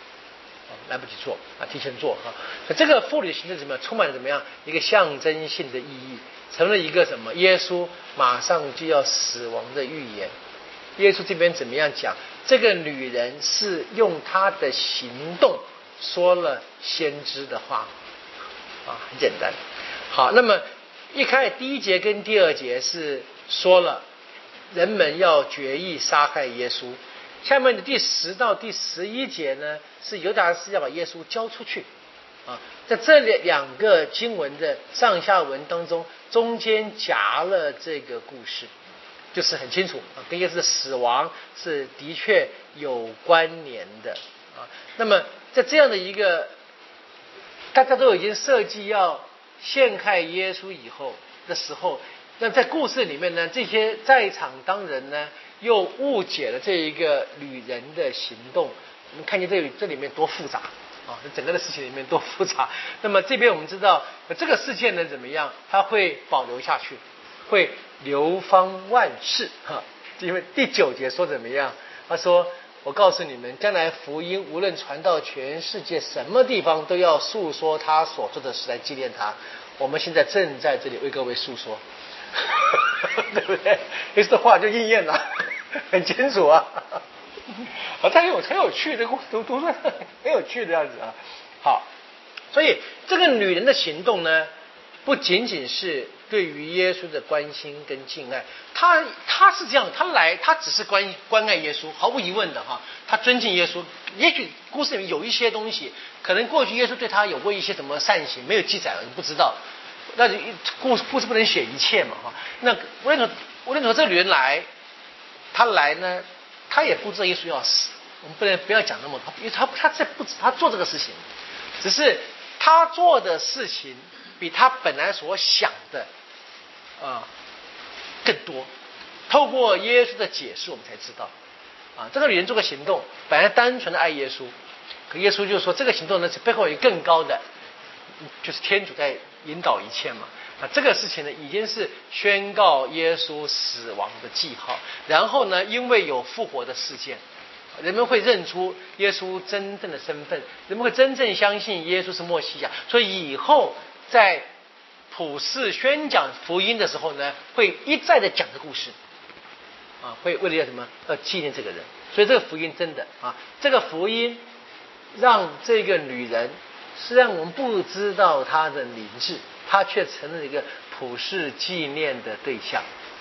提前做啊。这个妇女行动怎么样？充满了怎么样一个象征性的意义，成了一个什么？耶稣马上就要死亡的预言。耶稣这边怎么样讲？这个女人是用她的行动说了先知的话啊，很简单。好，那么一开始第1节跟第2节是说了人们要决意杀害耶稣，下面的第10到第11节呢，是犹大是要把耶稣交出去啊。在这两个经文的上下文当中，中间夹了这个故事，就是很清楚啊，跟耶稣的死亡是的确有关联的啊。那么在这样的一个大家都已经设计要陷害耶稣以后的时候，那在故事里面呢，这些在场当人呢，又误解了这一个女人的行动。我们看见这里面多复杂啊！整个的事情里面多复杂。那么这边我们知道，这个事件呢怎么样？它会保留下去，会流芳万世哈。因为第9节说怎么样？他说：“我告诉你们，将来福音无论传到全世界什么地方，都要诉说他所做的事来纪念他。”我们现在正在这里为各位诉说。对不对？耶稣的话就应验了，很清楚啊。很有趣，这个读书很有趣的样子啊。好，所以这个女人的行动呢， 不仅仅是对于耶稣的关心跟敬爱，他是这样，他只是关爱耶稣，毫无疑问的哈，他尊敬耶稣。也许故事里面有一些东西，可能过去耶稣对他有过一些什么善行，没有记载了，你不知道。那故事不能写一切嘛哈。那我认为这个女人来，她来呢，她也不知道耶稣要死。我们不要讲那么多，因为他做这个事情，只是他做的事情比他本来所想的更多。透过耶稣的解释，我们才知道这个女人做个行动，本来单纯的爱耶稣，可耶稣就说这个行动呢是背后有更高的，就是天主在引导一切嘛。这个事情呢已经是宣告耶稣死亡的记号，然后呢因为有复活的事件，人们会认出耶稣真正的身份，人们会真正相信耶稣是默西亚，所以以后在普世宣讲福音的时候呢，会一再的讲这故事会为了要什么？要纪念这个人。所以这个福音真的这个福音让这个女人，实际上我们不知道她的理智，她却成了一个普世纪念的对象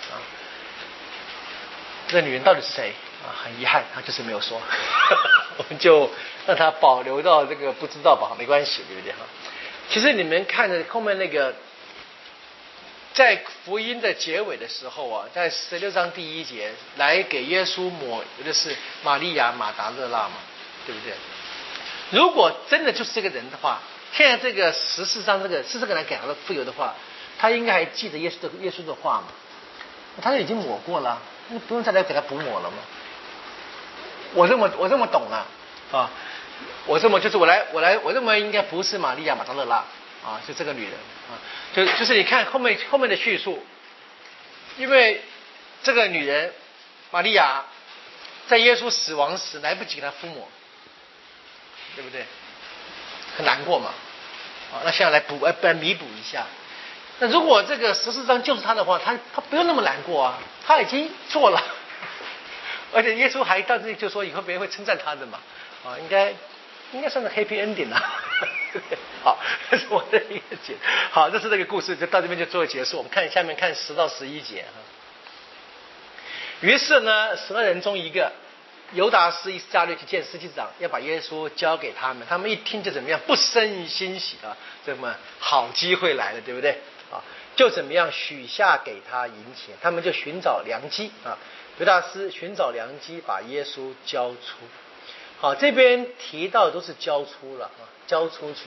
这女人到底是谁很遗憾，她就是没有说我们就让她保留到这个不知道吧，没关系，对不对其实你们看着后面那个，在福音的结尾的时候在16章第1节，来给耶稣抹油的是玛利亚马达勒拉嘛，对不对？如果真的就是这个人的话，现在这个14章是这个人给他的付油的话，他应该还记得耶稣的话嘛？他就已经抹过了，不用再来给他补抹了吗？我这么懂我认为应该不是玛利亚马达勒拉是这个女人就是你看后面的叙述，因为这个女人玛利亚在耶稣死亡时来不及给他敷抹，对不对？很难过嘛那现在来弥补一下。那如果这个14章就是他的话，他不用那么难过他已经做了，而且耶稣还到这里就说以后别人会称赞他的嘛应该算是 happy ending 了好，这是我的一个解。好，这是这个故事就到这边就做结束。我们看下面看10到11节于是呢，12人中一个犹达斯伊斯加略去见司祭长，要把耶稣交给他们。他们一听就怎么样，不胜欣喜这么好机会来了，对不对就怎么样许下给他银钱。他们就寻找良机犹达斯寻找良机把耶稣交出。好，这边提到都是交出了交出去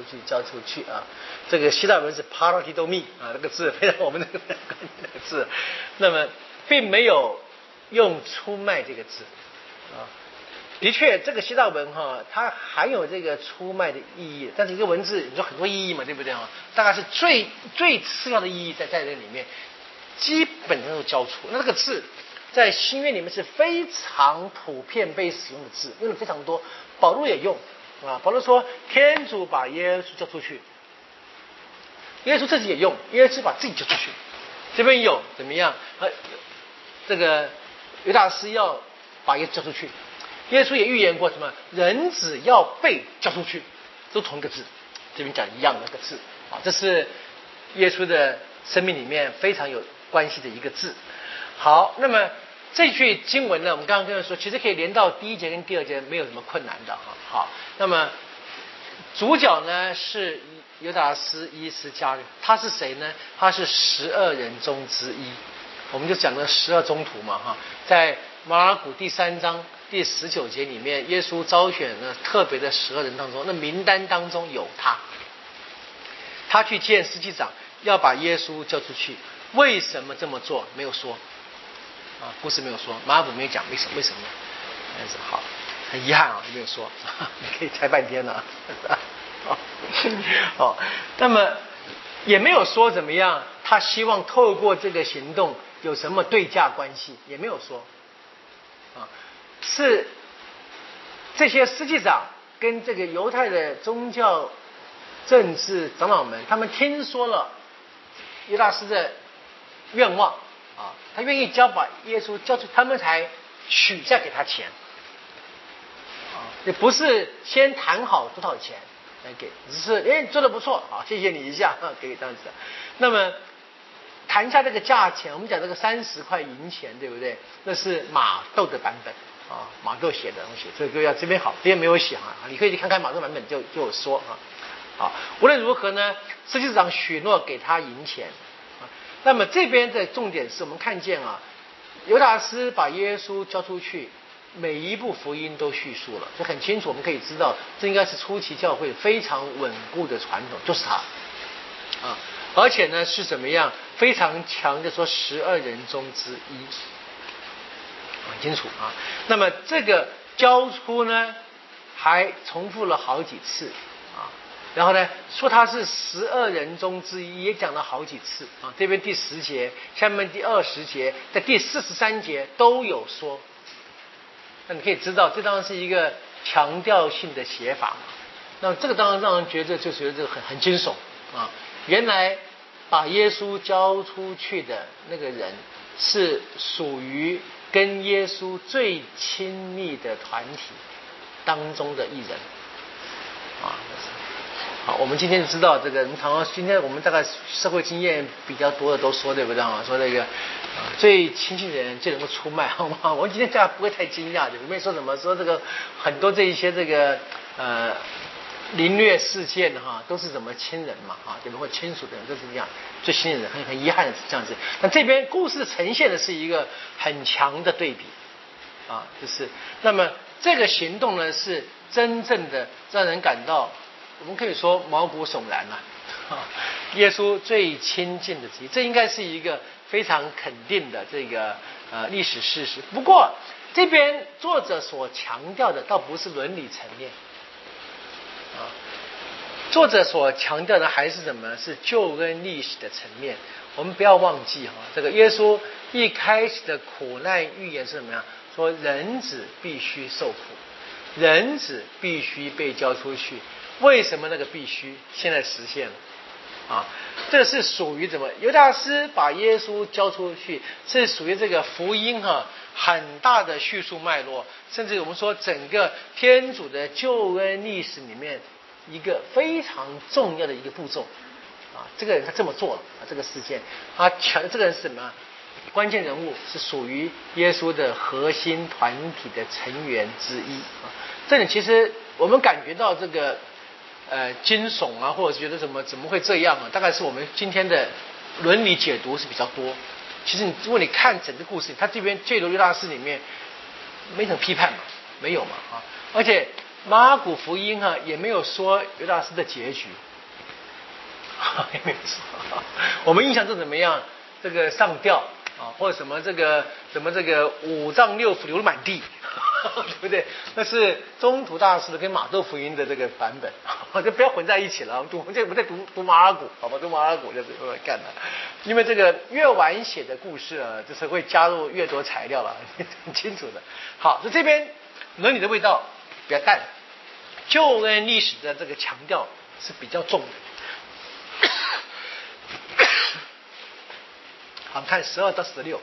这个希腊文是 paradidomi 那个字非常我们那个字，那么并没有用出卖这个字的确这个希腊文它含有这个出卖的意义，但是一个文字你说很多意义嘛，对不对大概是最次要的意义在这里面，基本上都交出。那这个字在新约里面是非常普遍被使用的字，用的非常多，保罗也用保罗说天主把耶稣交出去，耶稣自己也用，耶稣把自己交出去。这边有怎么样这个犹大斯要把耶稣交出去，耶稣也预言过什么人子要被交出去，都同一个字，这边讲一样的一个字这是耶稣的生命里面非常有关系的一个字。好，那么这句经文呢，我们刚刚跟人说其实可以连到第1节跟第2节，没有什么困难的好，那么主角呢是犹达斯伊斯加略，他是谁呢？他是12人中之一。我们就讲了12宗徒嘛在马尔谷第3章第19节里面，耶稣招选了特别的12人当中，那名单当中有他去见司祭长，要把耶稣交出去。为什么这么做？没有说故事没有说，马尔谷没有讲为什么但是好，很遗憾没有说你可以猜半天了那么也没有说怎么样，他希望透过这个行动有什么对价关系，也没有说是这些司祭长跟这个犹太的宗教政治长老们，他们听说了犹大斯的愿望他愿意把耶稣交出，他们才许下给他钱也不是先谈好多少钱来给，只是做得不错啊，谢谢你一下，给这样子。那么谈一下这个价钱，我们讲这个30块银钱，对不对？那是马窦的版本啊，马窦写的东西，这个要这边好，这边没有写啊，你可以去看看马窦版本就有说啊。好，无论如何呢，司祭长许诺给他银钱啊。那么这边的重点是我们看见啊，犹大斯把耶稣交出去，每一部福音都叙述了，这很清楚，我们可以知道，这应该是初期教会非常稳固的传统，就是他啊，而且呢是怎么样，非常强的说12人中之一，很清楚啊。那么这个交出呢，还重复了好几次啊。然后呢，说他是12人中之一，也讲了好几次啊。这边第10节，下面第20节，在第43节都有说。那你可以知道，这当然是一个强调性的写法。那这个当然让人觉得就觉得这个很惊悚啊！原来把耶稣交出去的那个人，是属于跟耶稣最亲密的团体当中的一人啊。好，我们今天知道这个，今天我们大概社会经验比较多的都说，对不对啊？说那个最亲近的人最能够出卖，好吗？我们今天大家不会太惊讶的，我们说什么说这个很多这一些这个凌虐事件哈，都是什么亲人嘛啊，对不对？或亲属的人都是这样，最亲的人很遗憾的是这样子。那这边故事呈现的是一个很强的对比啊，就是那么这个行动呢，是真正的让人感到。我们可以说毛骨悚然啊！耶稣最亲近的之一，这应该是一个非常肯定的这个历史事实。不过这边作者所强调的倒不是伦理层面啊，作者所强调的还是什么？是救恩历史的层面。我们不要忘记哈，这个耶稣一开始的苦难预言是什么呀？说人子必须受苦，人子必须被交出去。为什么那个必须现在实现了啊？这是属于怎么？犹大斯把耶稣交出去，是属于这个福音很大的叙述脉络，甚至我们说整个天主的救恩历史里面一个非常重要的一个步骤啊。这个人他这么做了啊，这个事件这个人是什么？关键人物，是属于耶稣的核心团体的成员之一啊。这里其实我们感觉到这个。惊悚啊，或者是觉得怎么会这样啊？大概是我们今天的伦理解读是比较多。其实如果你看整个故事，他这边借由犹大斯里面没什么批判嘛，没有嘛啊。而且马尔谷福音也没有说犹大斯的结局，也没有说。我们印象中怎么样？这个上吊啊，或者什么这个5脏6腑流了满地。对不对？那是中途大师的跟马窦福音的这个版本，就不要混在一起了。我们在读马尔谷，好吧？读马尔谷就是干的，因为这个越晚写的故事就是会加入越多材料了，很清楚的。好，这边伦理的味道比较淡，救恩历史的这个强调是比较重的。好，我们看12到16。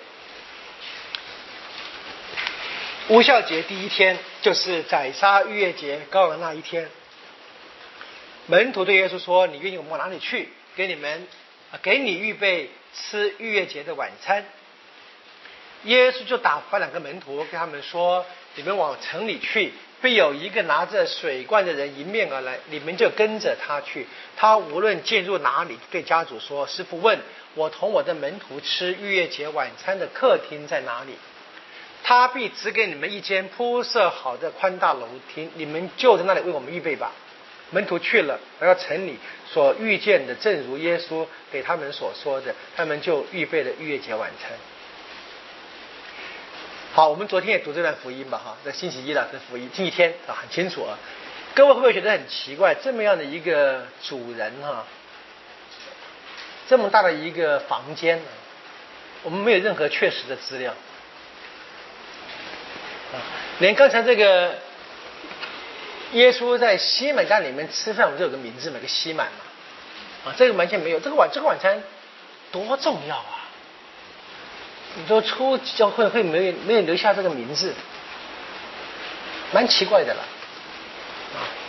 无酵节第一天，就是宰杀逾越节羔羊那一天。门徒对耶稣说：“你愿意我们往哪里去？给你预备吃逾越节的晚餐。”耶稣就打发2个门徒，跟他们说：“你们往城里去，必有一个拿着水罐的人迎面而来，你们就跟着他去。他无论进入哪里，对家主说：师父问我同我的门徒吃逾越节晚餐的客厅在哪里？他必指给你们一间铺设好的宽大楼厅，你们就在那里为我们预备吧。”门徒去了，来到城里，所遇见的正如耶稣给他们所说的，他们就预备了逾越节晚餐。好，我们昨天也读这段福音吧，在星期一的这福音，星期天很清楚啊。各位会不会觉得很奇怪？这么样的一个主人这么大的一个房间我们没有任何确实的资料连刚才这个耶稣在西满家里面吃饭，我们就有个名字嘛，个西满嘛，这个完全没有。这个晚餐多重要啊！你说初教会没有留下这个名字，蛮奇怪的了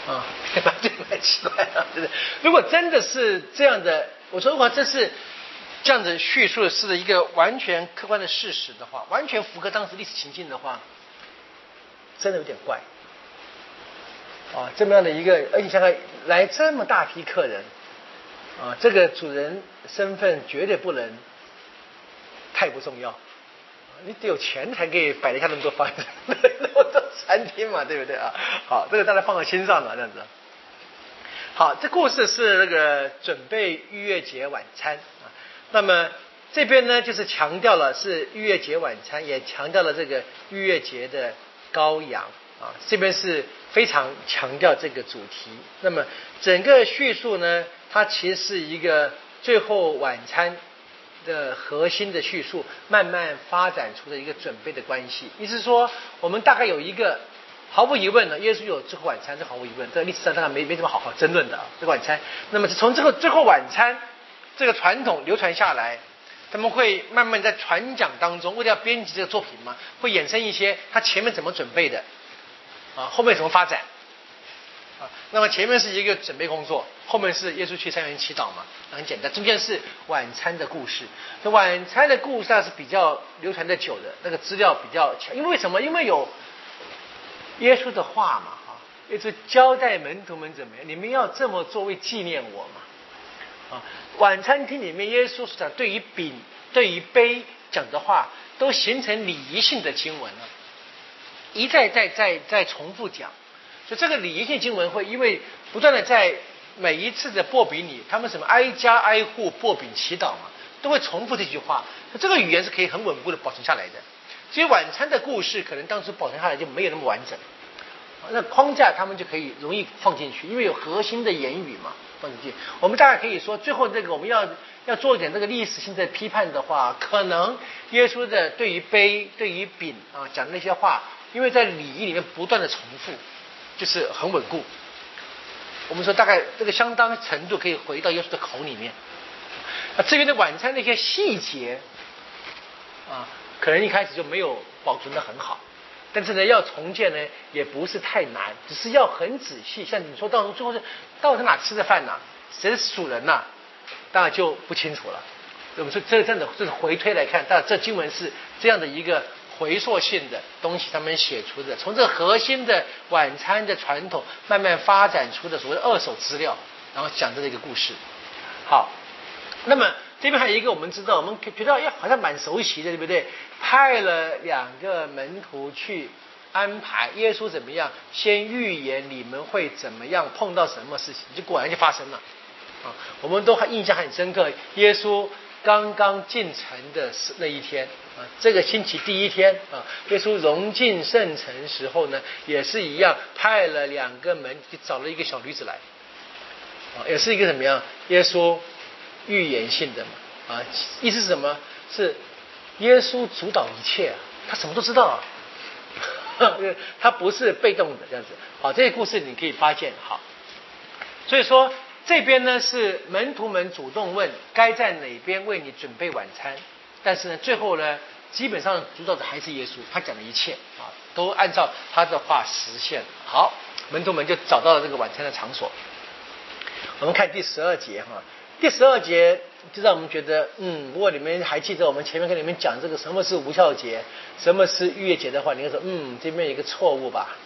啊，这蛮奇怪的，对不对？如果真的是这样的，我说如果这是这样子叙述是一个完全客观的事实的话，完全符合当时历史情境的话，真的有点怪。啊，这么样的一个，而且想想来这么大批客人，啊，这个主人身份绝对不能太不重要。你得有钱才可以摆得下那么多房子，那么多餐厅嘛，对不对啊？好，这个大家放在心上了，这样子。好，这故事是那个准备逾越节晚餐啊。那么这边呢，就是强调了是逾越节晚餐，也强调了这个逾越节的羔羊啊。这边是非常强调这个主题。那么整个叙述呢，它其实是一个最后晚餐的核心的叙述，慢慢发展出的一个准备的关系。意思是说，我们大概有一个，毫无疑问呢，耶稣有最后晚餐，这毫无疑问，这个历史上当然没什么好争论的啊，这个晚餐。那么从这个最后晚餐这个传统流传下来，他们会慢慢在传讲当中，为了要编辑这个作品嘛，会衍生一些他前面怎么准备的啊，后面怎么发展。啊，那么前面是一个准备工作，后面是耶稣去三园祈祷嘛，很简单。中间是晚餐的故事，那晚餐的故事是比较流传的久的，那个资料比较强。因为什么？因为有耶稣的话嘛，啊，耶稣交代门徒们怎么样，你们要这么做为纪念我嘛。啊，晚餐厅里面耶稣所讲对于饼、对于杯讲的话，都形成礼仪性的经文了，一再重复讲。所以这个礼仪性经文会因为不断的在每一次的擘饼里，他们什么挨家挨户擘饼祈祷嘛，都会重复这句话。这个语言是可以很稳固的保存下来的。所以晚餐的故事可能当初保存下来就没有那么完整，那框架他们就可以容易放进去，因为有核心的言语嘛，放进去。我们大概可以说，最后这个我们要做一点这个历史性的批判的话，可能耶稣的对于杯、对于饼啊讲的那些话，因为在礼仪里面不断的重复。就是很稳固，我们说大概这个相当程度可以回到耶稣的口里面。那至于的晚餐那些细节啊，可能一开始就没有保存得很好，但是呢，要重建呢也不是太难，只是要很仔细。像你说到时候最后是到底哪吃的饭呢？谁是主人呢？当然就不清楚了。我们说这真的是回推来看，但这经文是这样的一个回溯性的东西，他们写出的，从这核心的晚餐的传统慢慢发展出的所谓的二手资料，然后讲的这个故事。好，那么这边还有一个我们知道，我们觉得好像蛮熟悉的，对不对？派了2个门徒去安排耶稣怎么样，先预言你们会怎么样，碰到什么事情，就果然就发生了啊！我们都还印象很深刻，耶稣刚刚进城的那一天啊，这个星期第一天啊，耶稣融进圣城时候呢，也是一样，派了2个门，就找了一个小女子来，啊，也是一个怎么样？耶稣预言性的嘛，啊，意思是什么？是耶稣主导一切啊，他什么都知道啊，他不是被动的这样子。好，这个故事你可以发现好，所以说。这边呢是门徒们主动问该在哪边为你准备晚餐，但是呢最后呢基本上主导者还是耶稣，他讲的一切啊都按照他的话实现。好，门徒们就找到了这个晚餐的场所。我们看第12节哈，第12节就让我们觉得，如果你们还记得我们前面跟你们讲这个什么是无酵节，什么是逾越节的话，你会说，这边有一个错误吧，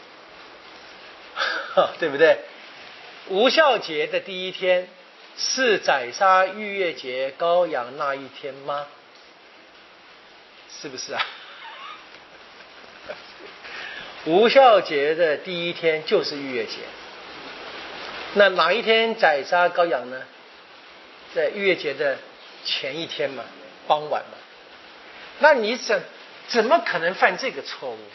对不对？无酵节的第一天是宰杀逾越节羔羊那一天吗？是不是啊？无酵节的第一天就是逾越节，那哪一天宰杀羔羊呢？在逾越节的前一天嘛，傍晚嘛。那你怎么可能犯这个错误？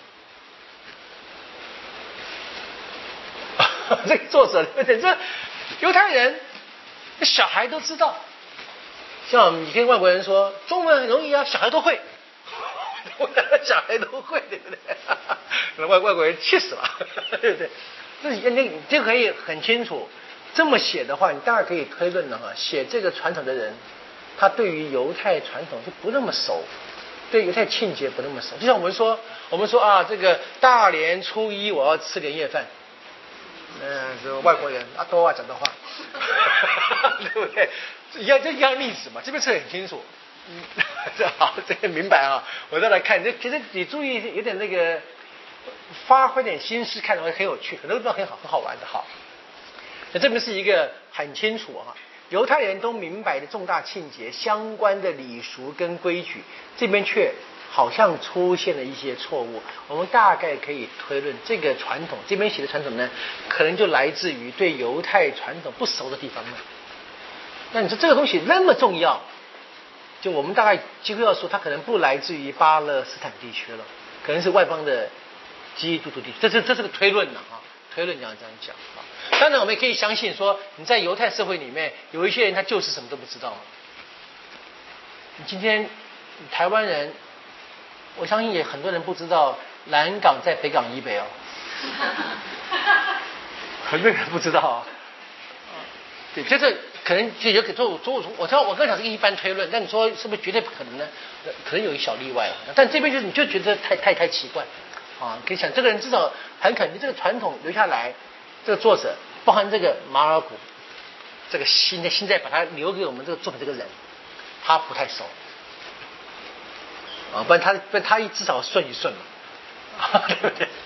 这个作者对不对？这犹太人小孩都知道，像你跟外国人说中文很容易啊，小孩都会，小孩都会，对不对？外国人气死了，对不对？你就可以很清楚这么写的话，你大概可以推论的哈，写这个传统的人，他对于犹太传统就不那么熟，对犹太庆节不那么熟。就像我们说啊，这个大年初一我要吃年夜饭。 是外国人阿多讲的话，对不对？一样例子嘛，这边是很清楚。这好，这个明白啊。我再来看，其实你注意有点那个，发挥点心思看的话很有趣，很多地方很好玩的。好，那这边是一个很清楚啊，犹太人都明白的重大庆节相关的礼俗跟规矩，这边却好像出现了一些错误。我们大概可以推论，这个传统这边写的传统呢，可能就来自于对犹太传统不熟的地方呢。那你说这个东西那么重要，就我们大概几乎要说，它可能不来自于巴勒斯坦地区了，可能是外邦的基督徒地区。这是个推论了啊，推论这样讲啊。当然，我们也可以相信说，你在犹太社会里面，有一些人他就是什么都不知道。你今天台湾人，我相信也很多人不知道南港在北港以北哦，很多人不知道啊。对，这可能就有可做，我知道我刚讲是一般推论，但你说是不是绝对不可能呢？可能有一小例外，但这边就是你就觉得太奇怪啊！可以想，这个人至少很肯定这个传统留下来，这个作者包含这个马尔谷，这个现在把它留给我们这个作品这个人，他不太熟啊，不然他至少顺一顺嘛，对不对？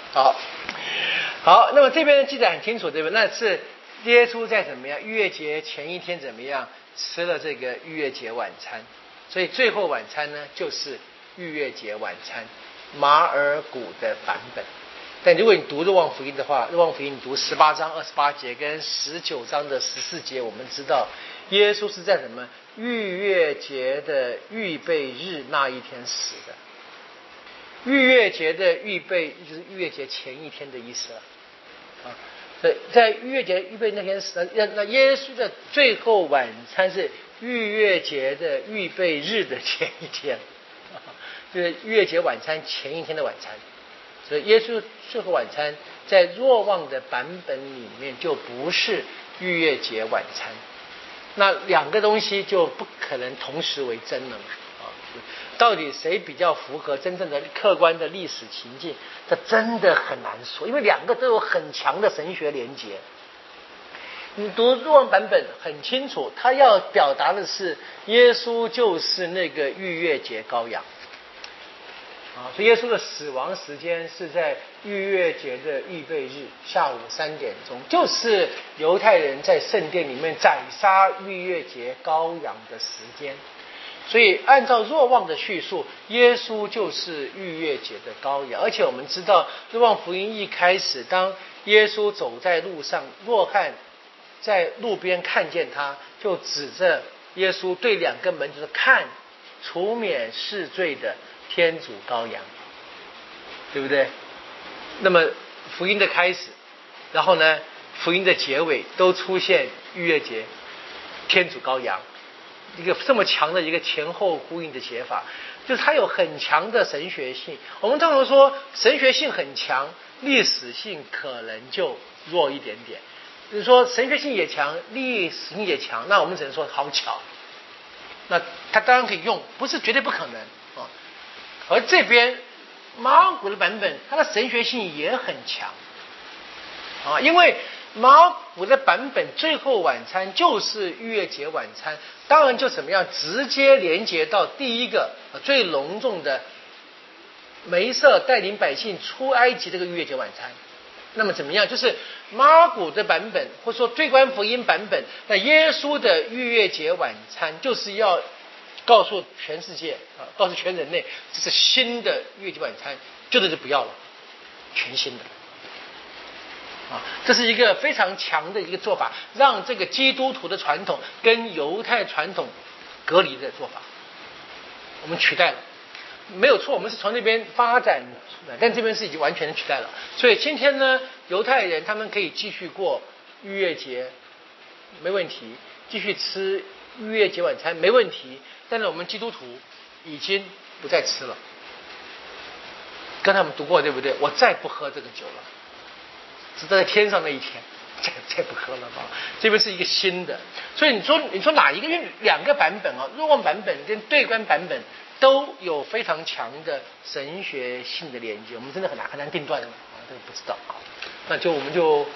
好，那么这边记得很清楚，对不对？那是耶稣在怎么样？逾越节前一天怎么样吃了这个逾越节晚餐？所以最后晚餐呢，就是逾越节晚餐，马尔谷的版本。但如果你读若望福音的话，若望福音你读18章28节跟19章的14节，我们知道耶稣是在什么逾越节的预备日那一天死的。逾越节的预备就是逾越节前一天的意思了啊。在逾越节预备那天死，那耶稣的最后晚餐是逾越节的预备日的前一天，就是逾越节晚餐前一天的晚餐。所以耶稣最后晚餐在若望的版本里面就不是逾越节晚餐，那两个东西就不可能同时为真了嘛。到底谁比较符合真正的客观的历史情境，这真的很难说，因为两个都有很强的神学连结。你读若望版本很清楚，他要表达的是耶稣就是那个逾越节羔羊啊，所以耶稣的死亡时间是在逾越节的预备日下午3点钟，就是犹太人在圣殿里面宰杀逾越节羔羊的时间。所以按照若望的叙述，耶稣就是逾越节的羔羊。而且我们知道若望福音一开始，当耶稣走在路上，若翰在路边看见他，就指着耶稣对2个门徒说，看，除免世罪的天主羔羊，对不对？那么福音的开始，然后呢福音的结尾都出现逾越节天主羔羊，一个这么强的一个前后呼应的写法，就是它有很强的神学性。我们通常说神学性很强，历史性可能就弱一点点。就是说神学性也强，历史性也强，那我们只能说好巧。那它当然可以用，不是绝对不可能啊。而这边马尔谷的版本，它的神学性也很强啊，因为马尔谷的版本最后晚餐就是逾越节晚餐，当然就怎么样直接连接到第一个最隆重的梅瑟带领百姓出埃及这个逾越节晚餐。那么怎么样？就是马尔谷的版本，或者说对观福音版本，那耶稣的逾越节晚餐就是要告诉全世界啊，告诉全人类，这是新的逾越节晚餐，旧的就不要了，全新的。啊，这是一个非常强的一个做法，让这个基督徒的传统跟犹太传统隔离的做法，我们取代了，没有错，我们是从那边发展出来，但这边是已经完全取代了。所以今天呢，犹太人他们可以继续过逾越节，没问题，继续吃逾越节晚餐没问题，但是我们基督徒已经不再吃了。跟他们读过对不对？我再不喝这个酒了。是在天上那一天，再不喝了吧？这边是一个新的，所以你说哪一个？因为2个版本啊，若望版本跟对观版本都有非常强的神学性的连接，我们真的很难定断啊，这个不知道啊。那我们就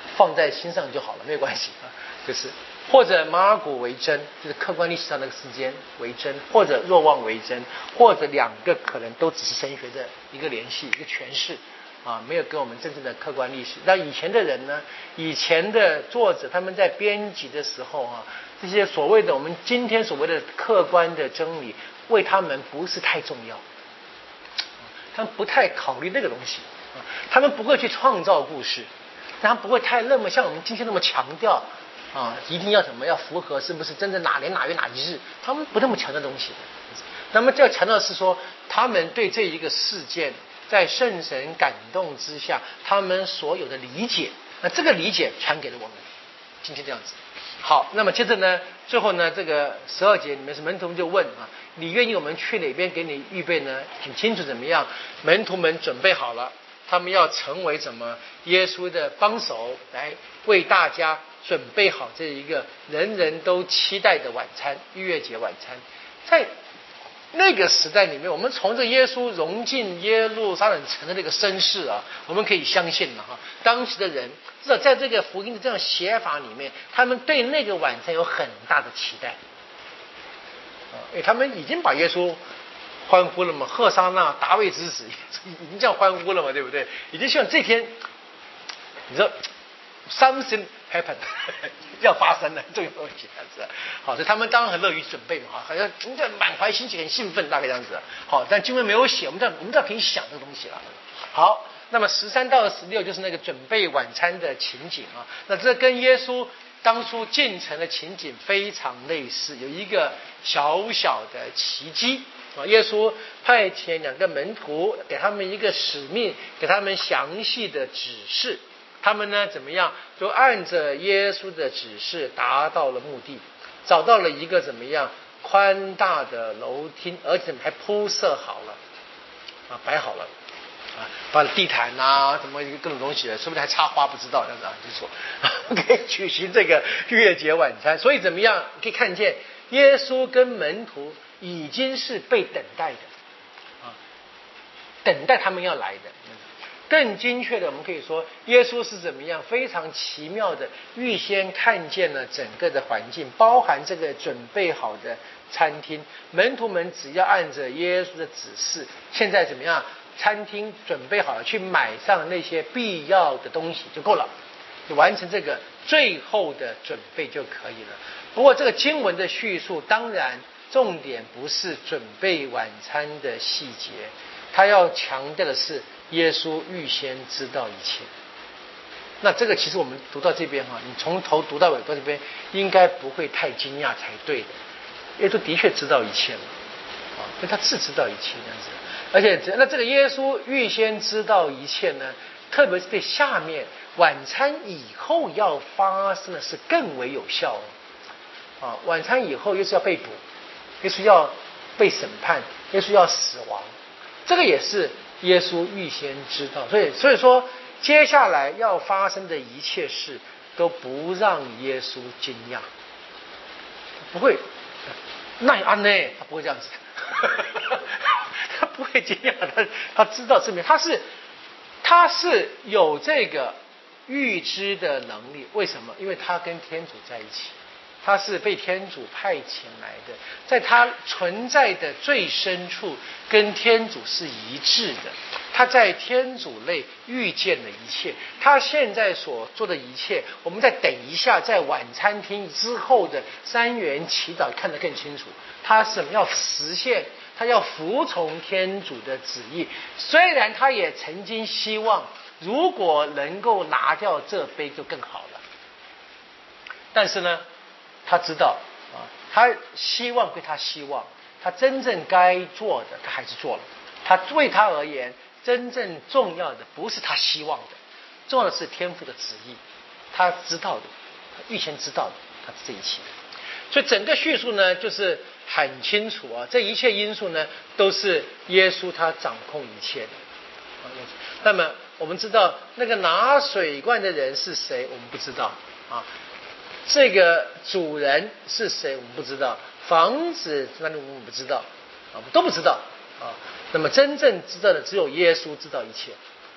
放在心上就好了，没有关系啊。就是或者马尔谷为真，就是客观历史上那个时间为真，或者若望为真，或者两个可能都只是神学的一个联系，一个诠释啊，没有跟我们真正的客观历史。那以前的人呢，以前的作者他们在编辑的时候啊，这些所谓的我们今天所谓的客观的真理，为他们不是太重要，他们不太考虑那个东西啊，他们不会去创造故事，他们不会太那么像我们今天那么强调啊，一定要怎么要符合是不是真正哪年哪月哪一日，他们不那么强调东西。那么要强调的是说，他们对这一个事件在圣神感动之下，他们所有的理解，那这个理解传给了我们，今天这样子。好，那么接着呢，最后呢，这个12节里面是门徒们就问啊，你愿意我们去哪边给你预备呢？很清楚怎么样，门徒们准备好了，他们要成为什么耶稣的帮手，来为大家准备好这一个人人都期待的晚餐，逾越节晚餐。在那个时代里面，我们从这耶稣融进耶路撒冷城的那个声势啊，我们可以相信了哈。当时的人至少在这个福音的这样写法里面，他们对那个晚餐有很大的期待因为他们已经把耶稣欢呼了嘛，赫沙那大卫之子，已经这样欢呼了嘛，对不对？已经希望这天，你说 something happen 要发生了，这个东西这样子。好，所以他们当然很乐于准备嘛，好像满怀欣喜，很兴奋，大概这样子。好，但经文没有写，我们这样可以想这个东西了。好，那么13到16就是那个准备晚餐的情景啊，那这跟耶稣当初进城的情景非常类似，有一个小小的奇迹啊。耶稣派遣2个门徒，给他们一个使命，给他们详细的指示。他们呢怎么样？就按着耶稣的指示达到了目的，找到了一个怎么样宽大的楼厅，而且还铺设好了啊，摆好了啊，把地毯啊，什么各种东西，说不定还插花，不知道这样子啊，就说可以举行这个逾越节晚餐。所以怎么样？可以看见耶稣跟门徒已经是被等待的啊，等待他们要来的。更精确的，我们可以说，耶稣是怎么样非常奇妙的预先看见了整个的环境，包含这个准备好的餐厅。门徒们只要按着耶稣的指示，现在怎么样？餐厅准备好了，去买上那些必要的东西就够了，就完成这个最后的准备就可以了。不过这个经文的叙述，当然重点不是准备晚餐的细节，他要强调的是耶稣预先知道一切。那这个其实我们读到这边你从头读到尾到这边应该不会太惊讶才对的。耶稣的确知道一切了因为他自知道一切这样子。而且那这个耶稣预先知道一切呢，特别是对下面晚餐以后要发生的事更为有效晚餐以后耶稣要被捕，耶稣要被审判，耶稣要死亡，这个也是耶稣预先知道。所以说接下来要发生的一切事都不让耶稣惊讶，不会那安呢，他不会这样子他不会惊讶，他知道证明他是有这个预知的能力。为什么？因为他跟天主在一起，他是被天主派遣来的，在他存在的最深处跟天主是一致的，他在天主内遇见了一切，他现在所做的一切，我们再等一下在晚餐厅之后的3元祈祷看得更清楚。他是要实现，他要服从天主的旨意，虽然他也曾经希望如果能够拿掉这杯就更好了，但是呢他知道他希望归他希望，他真正该做的他还是做了。他为他而言真正重要的不是他希望的，重要的是天父的旨意，他知道的，他预先知道的，他是这一切。所以整个叙述呢就是很清楚这一切因素呢都是耶稣他掌控一切的那么我们知道那个拿水罐的人是谁，我们不知道这个主人是谁我们不知道，房子那里我们不知道我们都不知道那么真正知道的只有耶稣知道一切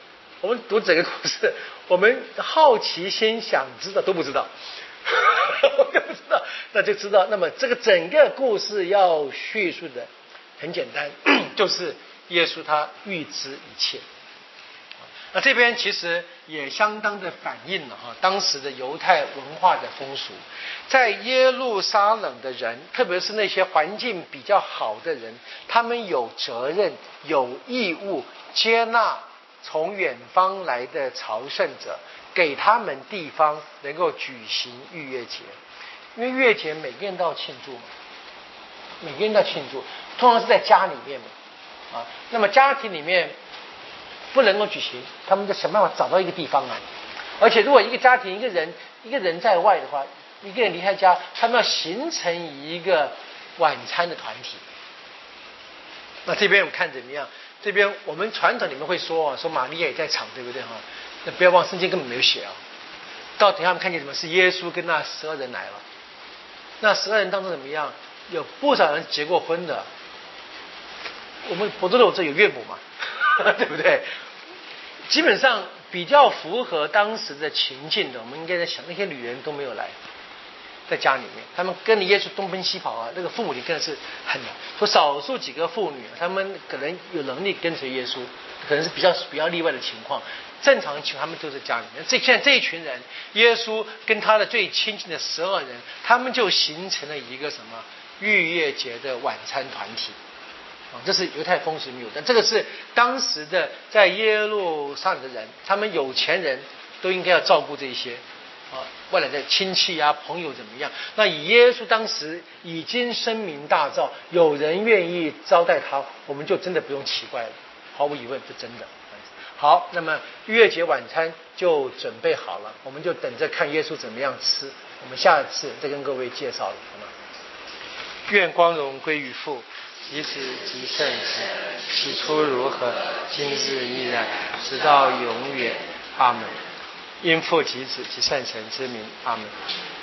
我们读整个故事，我们好奇心想知道都不知道，我都不知道，那就知道。那么这个整个故事要叙述的很简单，就是耶稣他预知一切。那这边其实也相当的反映了当时的犹太文化的风俗，在耶路撒冷的人，特别是那些环境比较好的人，他们有责任、有义务接纳从远方来的朝圣者，给他们地方能够举行逾越节，因为逾越节每个人都要庆祝嘛，每个人都要庆祝，通常是在家里面嘛，那么家庭里面不能够举行，他们就想办法找到一个地方啊。而且如果一个家庭一个人在外的话，一个人离开家，他们要形成一个晚餐的团体。那这边我们看怎么样？这边我们传统里面会说玛利亚也在场，对不对那不要忘，圣经根本没有写到底他们看见什么？是耶稣跟那12人来了。那12人当中怎么样？有不少人结过婚的。我们佛州的这有岳母嘛？对不对？基本上比较符合当时的情境的，我们应该在想，那些女人都没有来，在家里面，他们跟着耶稣东奔西跑那个父母亲更是很说少数几个妇女，他们可能有能力跟随耶稣，可能是比较例外的情况。正常情况他们都在家里面。现在这一群人，耶稣跟他的最亲近的12人，他们就形成了一个什么逾越节的晚餐团体。这是犹太风俗没有，但这个是当时的在耶路撒冷的人，他们有钱人都应该要照顾这些外来的亲戚朋友怎么样？那以耶稣当时已经声名大噪，有人愿意招待他，我们就真的不用奇怪了，毫无疑问是真的。好，那么逾越节晚餐就准备好了，我们就等着看耶稣怎么样吃，我们下次再跟各位介绍了，好吗？愿光荣归于父，及子及圣神，起初如何，今日依然，直到永远，阿门。因父及子及圣神之名，阿门。